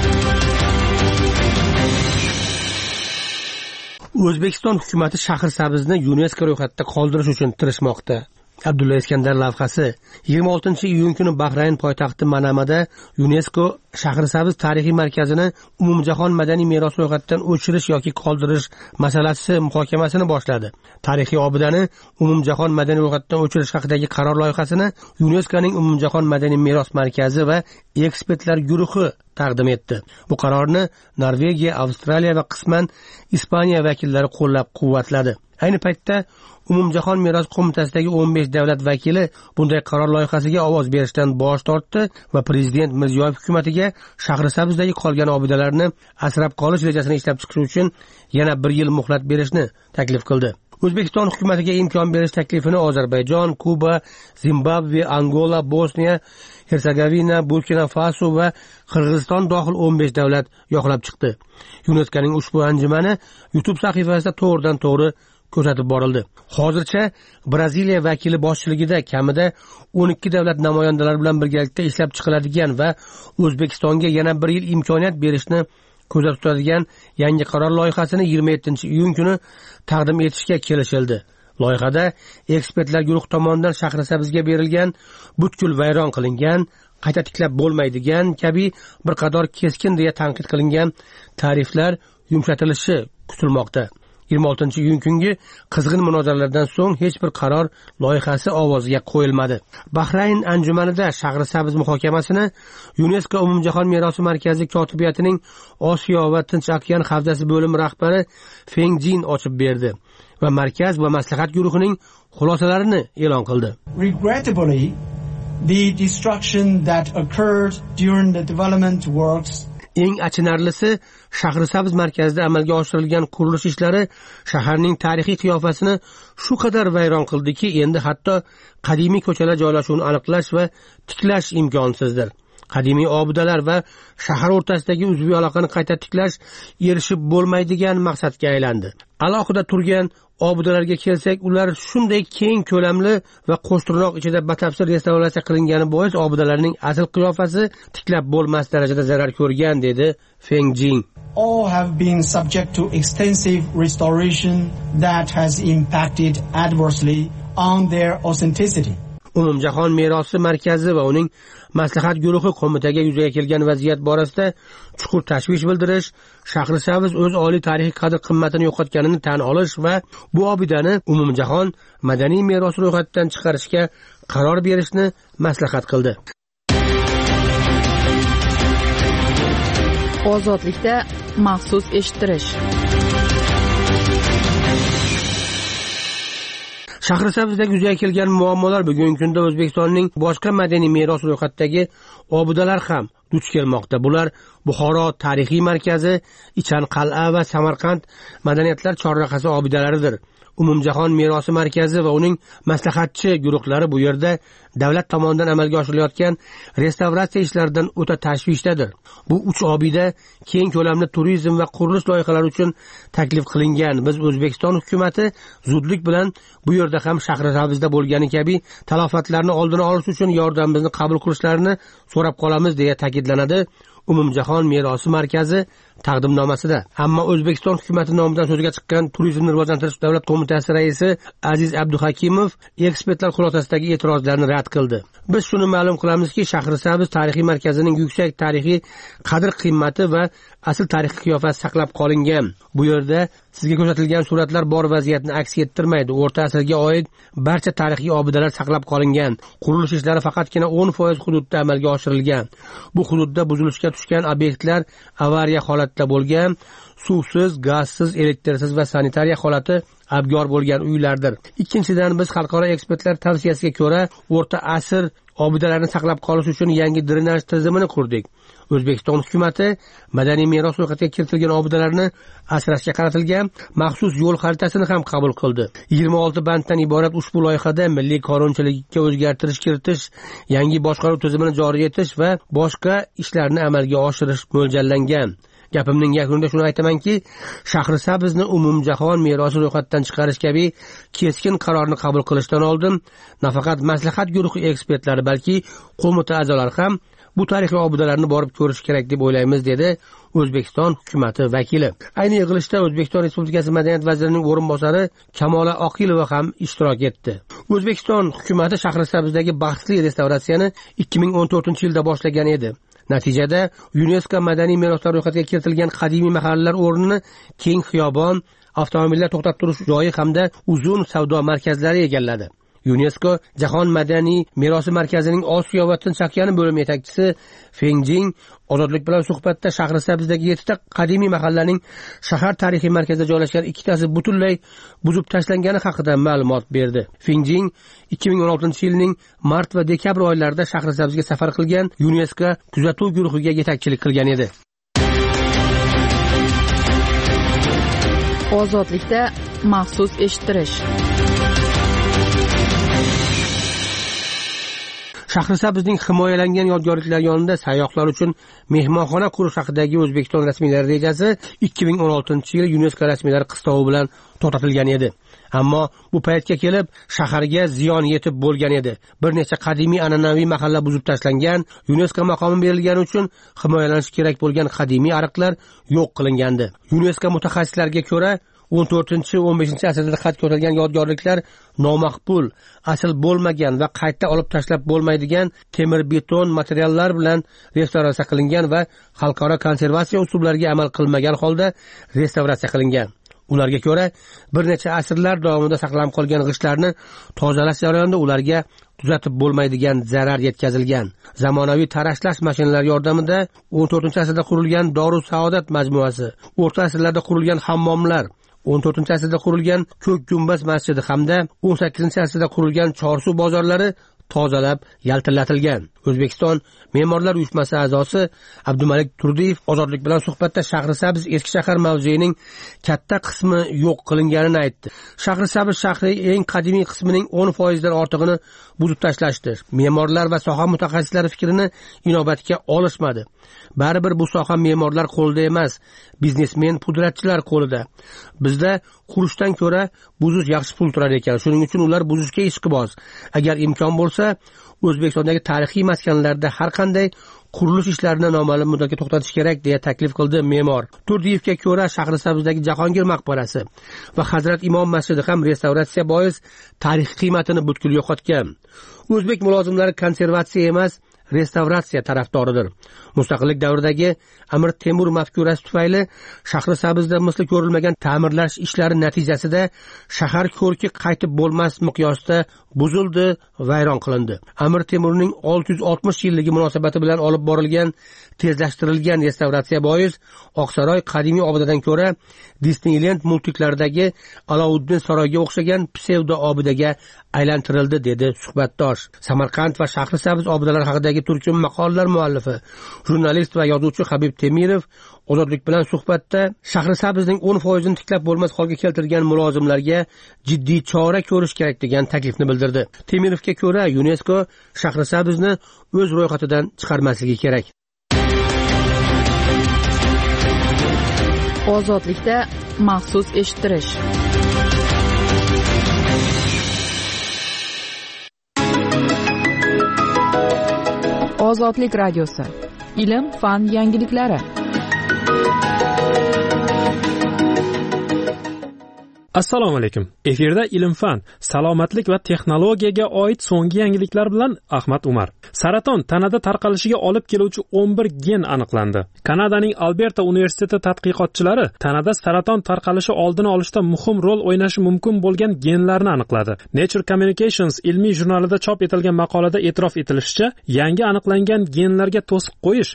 O'zbekiston hukumati Shahrisabzni UNESCO ro'yxatida qoldirish uchun tirishmoqda. Abdulla Iskandar lavhasi 26-iyun kuni Bahrayn poytaxti Manamada UNESCO Shahrisabz tarixiy markazini umumjahon madaniy meros ro'yxatidan o'chirish yoki qoldirish masalasi muhokamasini boshladi. Tarixiy obidani umumjahon madaniy ro'yxatidan o'chirish haqidagi qaror loyihasini UNESCOning umumjahon madaniy meros markazi va ekspertlar guruhi taqdim etdi. Bu qarorni Norvegiya, Avstraliya va qisman Ispaniya vakillari qo'llab-quvvatladi. Ayni paytda umumjahon meros qo'mitasidagi 15 davlat vakili bunday qaror loyihasiga ovoz berishdan bosh tortdi va prezident Mirziyoyev hukumatiga Shahrisabzdagi qolgan obidalarni asrab qolish rejasini ishlab chiqish uchun yana 1 yil muhlat berishni taklif qildi. O'zbekiston hukumatiga imkon berish taklifini Ozarbayjon, Kuba, Zimbabve, Angola, Bosniya, Hersegovina, Burkina Faso va Qirg'iziston dohil 15 davlat yoqlab chiqdi. UNESCOning ushbu anjumani YouTube sahifasida to'g'ridan to'g'ri ko'rsatib borildi. Hozircha Braziliya vakili boshchiligida kamida 12 davlat namoyandalari bilan birgalikda ishlab chiqiladigan va O'zbekistonga yana 1 yil imkoniyat berishni ko'zda tutadigan yangi qaror loyihasini 27-iyun kuni taqdim etishga kelishildi. Loyihada ekspertlar guruh tomonidan Shahrisabzga berilgan butkul vayron qilingan, qayta tiklab bo'lmaydigan kabi bir qator keskin deya tanqid qilingan ta'riflar yumshatilishi kutilmoqda. 26-iyun kungi qizg'in munozaralardan so'ng hech bir qaror loyihasi ovoziga qo'yilmadi. Bahrayn anjumanida Shahrisabz muhokamasini UNESCO umumjahon merosi markazi kotibiyatining Osiyo va Tinch okean havzasi bo'limi rahbari Feng Jin ochib berdi va markaz va maslahat guruhining xulosalarini e'lon qildi. Regrettably, the destruction that occurred during the development works eng achinarlisi, Shahrisabz markazida amalga oshirilgan qurilish ishlari shaharning tarixiy qiyofasini shu qadar vayron qildiki, endi hatto qadimiy ko'chalar joylashuvini aniqlash va tiklash imkonsizdir. qadimiy obidalar va shahar o'rtasidagi uzviy aloqani qayta tiklash erishib bo'lmaydigan maqsadga aylandi. Alohida turgan obidalarga kelsak, ular shunday keng ko'lamli va qo'shtirnoq ichida batafsil restavratsiya qilingani bois obidalarning asl qiyofasi tiklab bo'lmas darajada zarar ko'rgan, dedi Feng Jing. All have been subject to extensive restoration that has impacted adversely on their authenticity. Umumjahon merosi markazi va uning maslahat guruhi qo'mitaga yuzaga kelgan vaziyat borasida chuqur tashvish bildirish, Shahrisabz o'z oliy tarixiy qadr-qimmatini yo'qotganini tan olish va bu obidani umumjahon madaniy meros ro'yxatidan chiqarishga qaror berishni maslahat qildi. Ozodlikda maxsus eshittirish. Shahrisabzdagi yuzaga kelgan muammolar bugungi kunda O'zbekistonning boshqa madaniy meros ro'yxatidagi obidalar ham duch kelmoqda. Bular Buxoro tarixiy markazi, Ichan qal'a va Samarqand madaniyatlar chorrahasi obidalaridir. Umumjahon merosi markazi va uning maslahatchi guruhlari bu yerda davlat tomonidan amalga oshirilayotgan restavratsiya ishlaridan o'ta tashvishdadir. Bu 3 obida keng ko'lamli turizm va qurilish loyihalari uchun taklif qilingan. Biz O'zbekiston hukumatı zudlik bilan bu yerda ham Shahrisabzda bo'lgani kabi talofatlarni oldini olish uchun yordamimizni qabul qilishlarini so'rab qolamiz, deya ta'kidlanadi Umumjahon merosi markazi taqdimnomasida. Ammo O'zbekiston hukumatı nomidan so'zga chiqqan Turizmni rivojlantirish davlat qo'mitasi raisi Aziz Abduhakimov ekspertlar xulosasidagi e'tirozlarni rad qildi. Biz shuni ma'lum qilamizki, Shahrisabz tarixiy markazining yuksak tarixiy qadr-qimmati va asl tarixiy qiyofasi saqlab qolingan. Bu yerda sizga ko'rsatilgan suratlar bor vaziyatni aks ettirmaydi. O'rta asrga oid barcha tarixiy obidalar saqlab qolingan. Qurilish ishlari faqatgina 10% hududda amalga oshirilgan. Bu hududda buzilishga tushgan obyektlar avariya holatda bo'lgan, suvsiz, gazsiz, elektrsiz va sanitariya holati abgor bo'lgan uylardir. Ikkinchidan, biz xalqaro ekspertlar tavsiyasiga ko'ra o'rta asr obidalarni saqlab qolish uchun yangi drenaj tizimini qurdik. O'zbekiston hukumatı madaniy meros ro'yxatiga kiritilgan obidalarni asrashga qaratilgan maxsus yo'l xaritasini ham qabul qildi. 26 banddan iborat ushbu loyihada milliy qonunchilikka o'zgartirish kiritish, yangi boshqaruv tizimini joriy etish va boshqa ishlarni amalga oshirish mo'ljallangan. Gapimning yakunida shuni aytamanki, Shahrisabzni umumjahon merosi ro'yxatidan chiqarish kabi keskin qarorni qabul qilishdan oldin nafaqat maslahat guruhi ekspertlari, balki qo'mita a'zolari ham bu tarixiy obidalarni borib ko'rish kerak deb o'ylaymiz, dedi O'zbekiston hukumatı vakili. Ayni yig'ilishda O'zbekiston Respublikasi Madaniyat vazirining o'rinbosari Kamola Oqilova ham ishtirok etdi. O'zbekiston hukumatı Shahrisabzdagi baxtli restavratsiyani 2014-yilda boshlagan edi. Natijada UNESCO madaniy meroslar ro'yxatiga kiritilgan qadimiy mahallalar o'rnini keng xiyobon, avtomobillar to'xtab turish joyi hamda uzun savdo markazlari egalladi. UNESCO Jahon madaniy merosi markazining Osiyo va Tinch okeani bo'limi yetakchisi Feng Jing Ozodlik bilan suhbatda Shahrisabzdagi 7 ta qadimiy mahallaning shahar tarixiy markazida joylashgan 2 tasi butunlay buzib tashlangani haqida ma'lumot berdi. Feng Jing 2016-yilning mart va dekabr oylarida Shahrisabzga safar qilgan UNESCO kuzatuv guruhiga yetakchilik qilgan edi. Ozodlikda maxsus eshittirish. Shahrisabzning himoyalangan yodgorliklar yonida sayyohlar uchun mehmonxona qurish haqidagi O'zbekiston rasmiylari rejasi 2016-yil UNESCO rasmiylari qistovi bilan to'xtatilgan edi. Ammo bu paytga kelib shaharga ziyon yetib bo'lgan edi. Bir necha qadimiy an'anaviy mahalla buzib tashlangan, UNESCO maqomi berilgani uchun himoyalanish kerak bo'lgan qadimiy ariqlar yo'q qilingandi. UNESCO mutaxassislariga ko'ra 14-15 asrda qad ko'tarilgan yodgorliklar nomaqbul, asl bo'lmagan va qayta olib tashlab bo'lmaydigan temir beton materiallar bilan restavratsiya qilingan va xalqaro konservatsiya usullariga amal qilmagan holda restavratsiya qilingan. Ularga ko'ra, bir necha asrlar davomida saqlanib qolgan g'ishtlarni tozalash jarayonida ularga tuzatib bo'lmaydigan zarar yetkazilgan. Zamonaviy tarashlash mashinalari yordamida 14-asrda qurilgan Doru Saodat majmuasi, o'rta asrlarda qurilgan hammomlar, 14-asrda qurilgan Ko'k gumbaz masjidi hamda 18-asrda qurilgan Chorsu bozorlari tozalab yaltillatilgan. O'zbekiston Me'morlar uyushmasi a'zosi Abdumalik Turdiyev Ozodlik bilan suhbatda Shahrisabz eski shahar mavzeyining katta qismi yo'q qilinganini aytdi. Shahrisabz shahri eng qadimiy qismining 10% dan ortig'ini buzib tashlashdi. Me'morlar va soha mutaxassislari fikrini inobatga olishmadi. Baribir bu soha me'morlar qo'lida emas, biznesmen pudratchilar qo'lida. Bizda qurishdan ko'ra buzish yaxshi pul turar ekan. Shuning uchun ular buzishga ishqiboz. Agar imkon bo'lsa, O'zbekistondagi tarixiy maskanlarda har qanday qurilish ishlarini noma'lum muddatga to'xtatish kerak deya taklif qildi me'mor. Turdiyevga ko'ra Shahrisabzdagi Jahongir maqbarasi va Hazrat Imom masjidi ham restavratsiya bois tarixiy qiymatini butkul yo'qotgan. O'zbek mulozimlari konservatsiya emas, restavratsiya tarafdoridir. Mustaqillik davridagi Amir Temur mafkurasi tufayli Shahrisabzda misli ko'rilmagan ta'mirlash ishlari natijasida shahar ko'rki qaytib bo'lmas miqyosda buzildi, vayron qilindi. Amir Temurning 660 yilligi munosabati bilan olib borilgan tezlashtirilgan restavratsiya bois Oqsaroy qadimiy obidadan ko'ra Disneyland multiklaridagi Alovuddin saroyiga o'xshagan psevdo obidaga aylantirildi, dedi suhbatdosh. Samarqand va Shahrisabz obidalari haqidagi turkum maqolalar muallifi, jurnalist va yozuvchi Habib Temirov Ozodlik bilan suhbatda Shahrisabzning 10% ni tiklab bo'lmas holga keltirgan mulozimlarga jiddiy chora ko'rish kerak degan taklifni bildirdi. Temirovga ko'ra UNESCO Shahrisabzni o'z ro'yxatidan chiqarmasligi kerak. Ozodlikda maxsus eshittirish. Ozodlik radiosi. Ilm, fan yangiliklari. Assalomu alaykum. Efirda ilm-fan, salomatlik va texnologiyaga oid so'nggi yangiliklar bilan Ahmad Umar. Saraton tanada tarqalishiga olib keluvchi 11 gen aniqlandi. Kanadaning Alberta universiteti tadqiqotchilari tanada saraton tarqalishi oldini olishda muhim rol o'ynashi mumkin bo'lgan genlarni aniqladi. Nature Communications ilmiy jurnalida chop etilgan maqolada e'tirof etilishicha, yangi aniqlangan genlarga to'siq qo'yish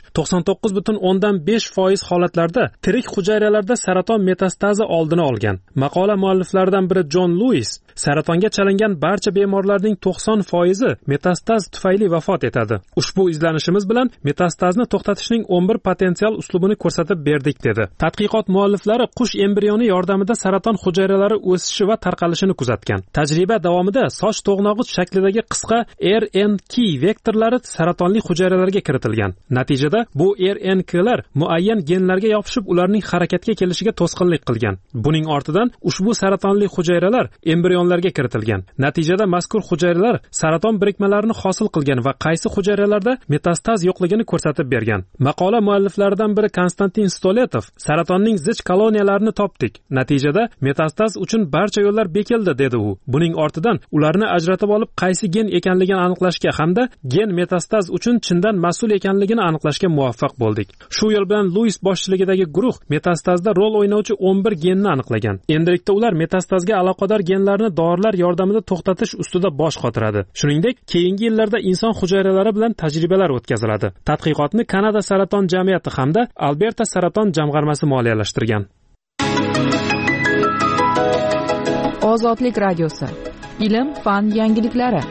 99.5% holatlarda tirik hujayralarda saraton metastazi oldini olgan. Maqola mualliflaridan biri John Lewis saratonga chalingan barcha bemorlarning 90% metastaz tufayli vafot etadi. Ushbu izlanishimiz bilan metastazni to'xtatishning 11 potensial uslubini ko'rsatib berdik, dedi. Tadqiqot mualliflari qush embrioni yordamida saraton hujayralari o'sishi va tarqalishini kuzatgan. Tajriba davomida soch to'g'nog'ich shaklidagi qisqa RNK vektorlari saratonli hujayralarga kiritilgan. Natijada bu RNKlar muayyan genlarga yopishib, ularning harakatga kelishiga to'sqinlik qilgan. Buning ortidan ushbu saratonli hujayralar embrionlarga kiritilgan. Natijada mazkur hujayralar saraton birikmalarini hosil qilgan va qaysi hujayralarda metastaz yo'qligini ko'rsatib bergan. Maqola mualliflaridan biri Konstantin Stoletov saratonning zich koloniyalarini topdik. Natijada metastaz uchun barcha yo'llar bekildi, dedi u. Buning ortidan ularni ajratib olib, qaysi gen ekanligini aniqlashga hamda gen metastaz uchun chindan mas'ul ekanligini aniqlashga muvaffaq bo'ldik. Shu yo'l bilan Lewis boshchiligidagi guruh metastazda rol o'ynovchi 11 genni aniqlagan. Endilikda ular metastazga aloqador genlarni dorilar yordamida to'xtatish ustida bosh qotiradi. Shuningdek, keyingi yillarda inson hujayralari bilan tajribalar o'tkaziladi. Tadqiqotni Kanada saraton jamiyati hamda Alberta saraton jamg'armasi moliyalashtirgan. Ozodlik radiosi. Ilm, fan yangiliklari.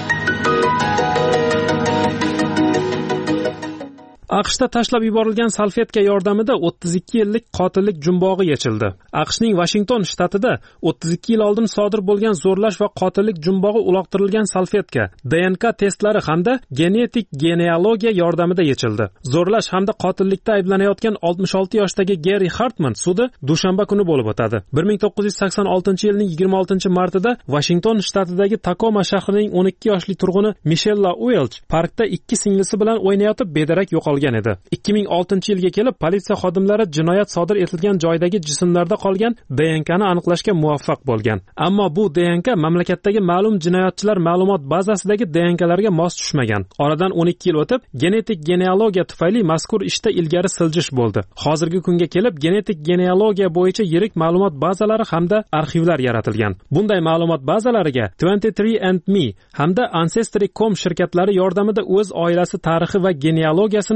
AQShda tashlab yuborilgan salfetka yordamida 32 yillik qotillik jumbog'i yechildi. AQShning Washington shtatida 32 yil oldin sodir bo'lgan zo'rlash va qotillik jumbog'i uloqtirilgan salfetka DNK testlari hamda genetik genealogiya yordamida yechildi. Zo'rlash hamda qotillikda ayblanayotgan 66 yoshdagi Gary Hartman sudi dushanba kuni bo'lib o'tadi. 1986-yilning 26-martida Washington shtatidagi Tacoma shahrining 12 yoshli turg'uni Michelle Welch parkda ikki singlisi bilan o'ynayotib bedarak yo'qolgan edi. 2006-yilga kelib politsiya xodimlari jinoyat sodir etilgan joydagi jismlarda qolgan DNKni aniqlashga muvaffaq bo'lgan. Ammo bu DNK mamlakatdagi ma'lum jinoyatchilar ma'lumot bazasidagi DNKlarga mos tushmagan. Oradan 12 yil o'tib, genetik genealogiya tufayli mazkur ishda ilgari siljish bo'ldi. Hozirgi kunga kelib, genetik genealogiya bo'yicha yirik ma'lumot bazalari hamda arxivlar yaratilgan. Bunday ma'lumot bazalariga 23andMe hamda Ancestry.com shirkatlari yordamida o'z oilasi tarixi va genealogiyasini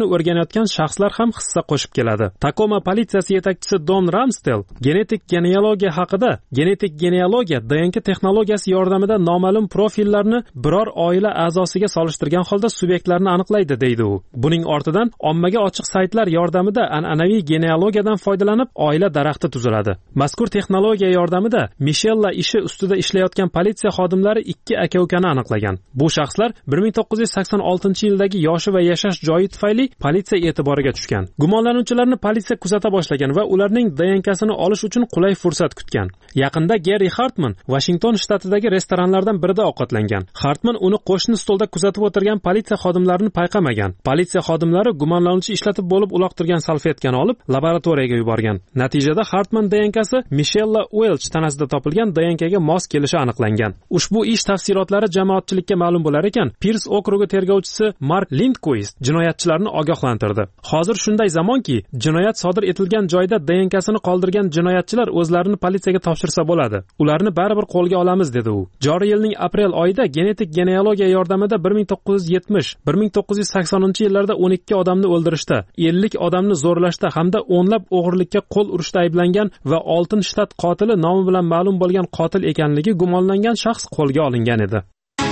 o'rganayotgan shaxslar ham hissa qo'shib keladi. Takoma politsiyasi yetakchisi Don Ramsdell genetik genealogiya DNK texnologiyasi yordamida noma'lum profillarni biror oila a'zosiga solishtirgan holda subyektlarni aniqlaydi deydi u. Buning ortidan ommaga ochiq saytlar yordamida an'anaviy genealogiyadan foydalanib oila daraxti tuziladi. Mazkur texnologiya yordamida Mishella ishi ustida ishlayotgan politsiya xodimlari 2 aka-ukani aniqlagan. Bu shaxslar 1986-yildagi yoshi va yashash joyi tufayli politsiya e'tiboriga tushgan. Gumonlanuvchilarni politsiya kuzata boshlagan va ularning DNKsini olish uchun qulay fursat kutgan. Yaqinda Geri Hartman Washington shtatidagi restoranlardan birida ovqatlangan. Hartman uni qo'shni stolda kuzatib o'tirgan politsiya xodimlarini payqamagan. Politsiya xodimlari gumonlanuvchi ishlatib bo'lib uloqtirgan salfetkani olib laboratoriyaga yuborgan. Natijada Hartman DNKsi Mishella Welch tanasida topilgan DNKga mos kelishi aniqlangan. Ushbu ish tafsilotlari jamoatchilikka ma'lum bo'lar ekan, Pirs okrugi tergovchisi Mark Lindquist jinoyatchilarni ogohlantirdi. Hozir shunday zamonki, jinoyat sodir etilgan joyda DNKsini qoldirgan jinoyatchilar o'zlarini politsiyaga topshirsa bo'ladi. Ularni baribir qo'lga olamiz dedi u. Joriy yilning aprel oyida genetik genealogiya yordamida 1970-1980 yillarda 12 odamni o'ldirishda, 50 odamni zo'rlashda hamda o'nlab o'g'irlikka qo'l urishda ayblangan va oltin shtat qotili nomi bilan ma'lum bo'lgan qotil ekanligi gumonlangan shaxs qo'lga olingan edi.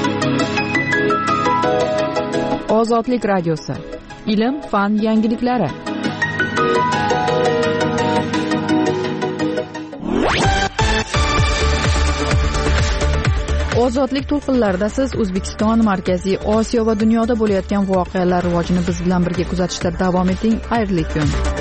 Ozodlik radiosi. Ilm, fan yangiliklari. Ozodlik to'lqinlarida siz O'zbekiston, Markaziy Osiyo va dunyoda bo'layotgan voqealar rivojini biz bilan birga kuzatishda davom eting. Xayrli kun.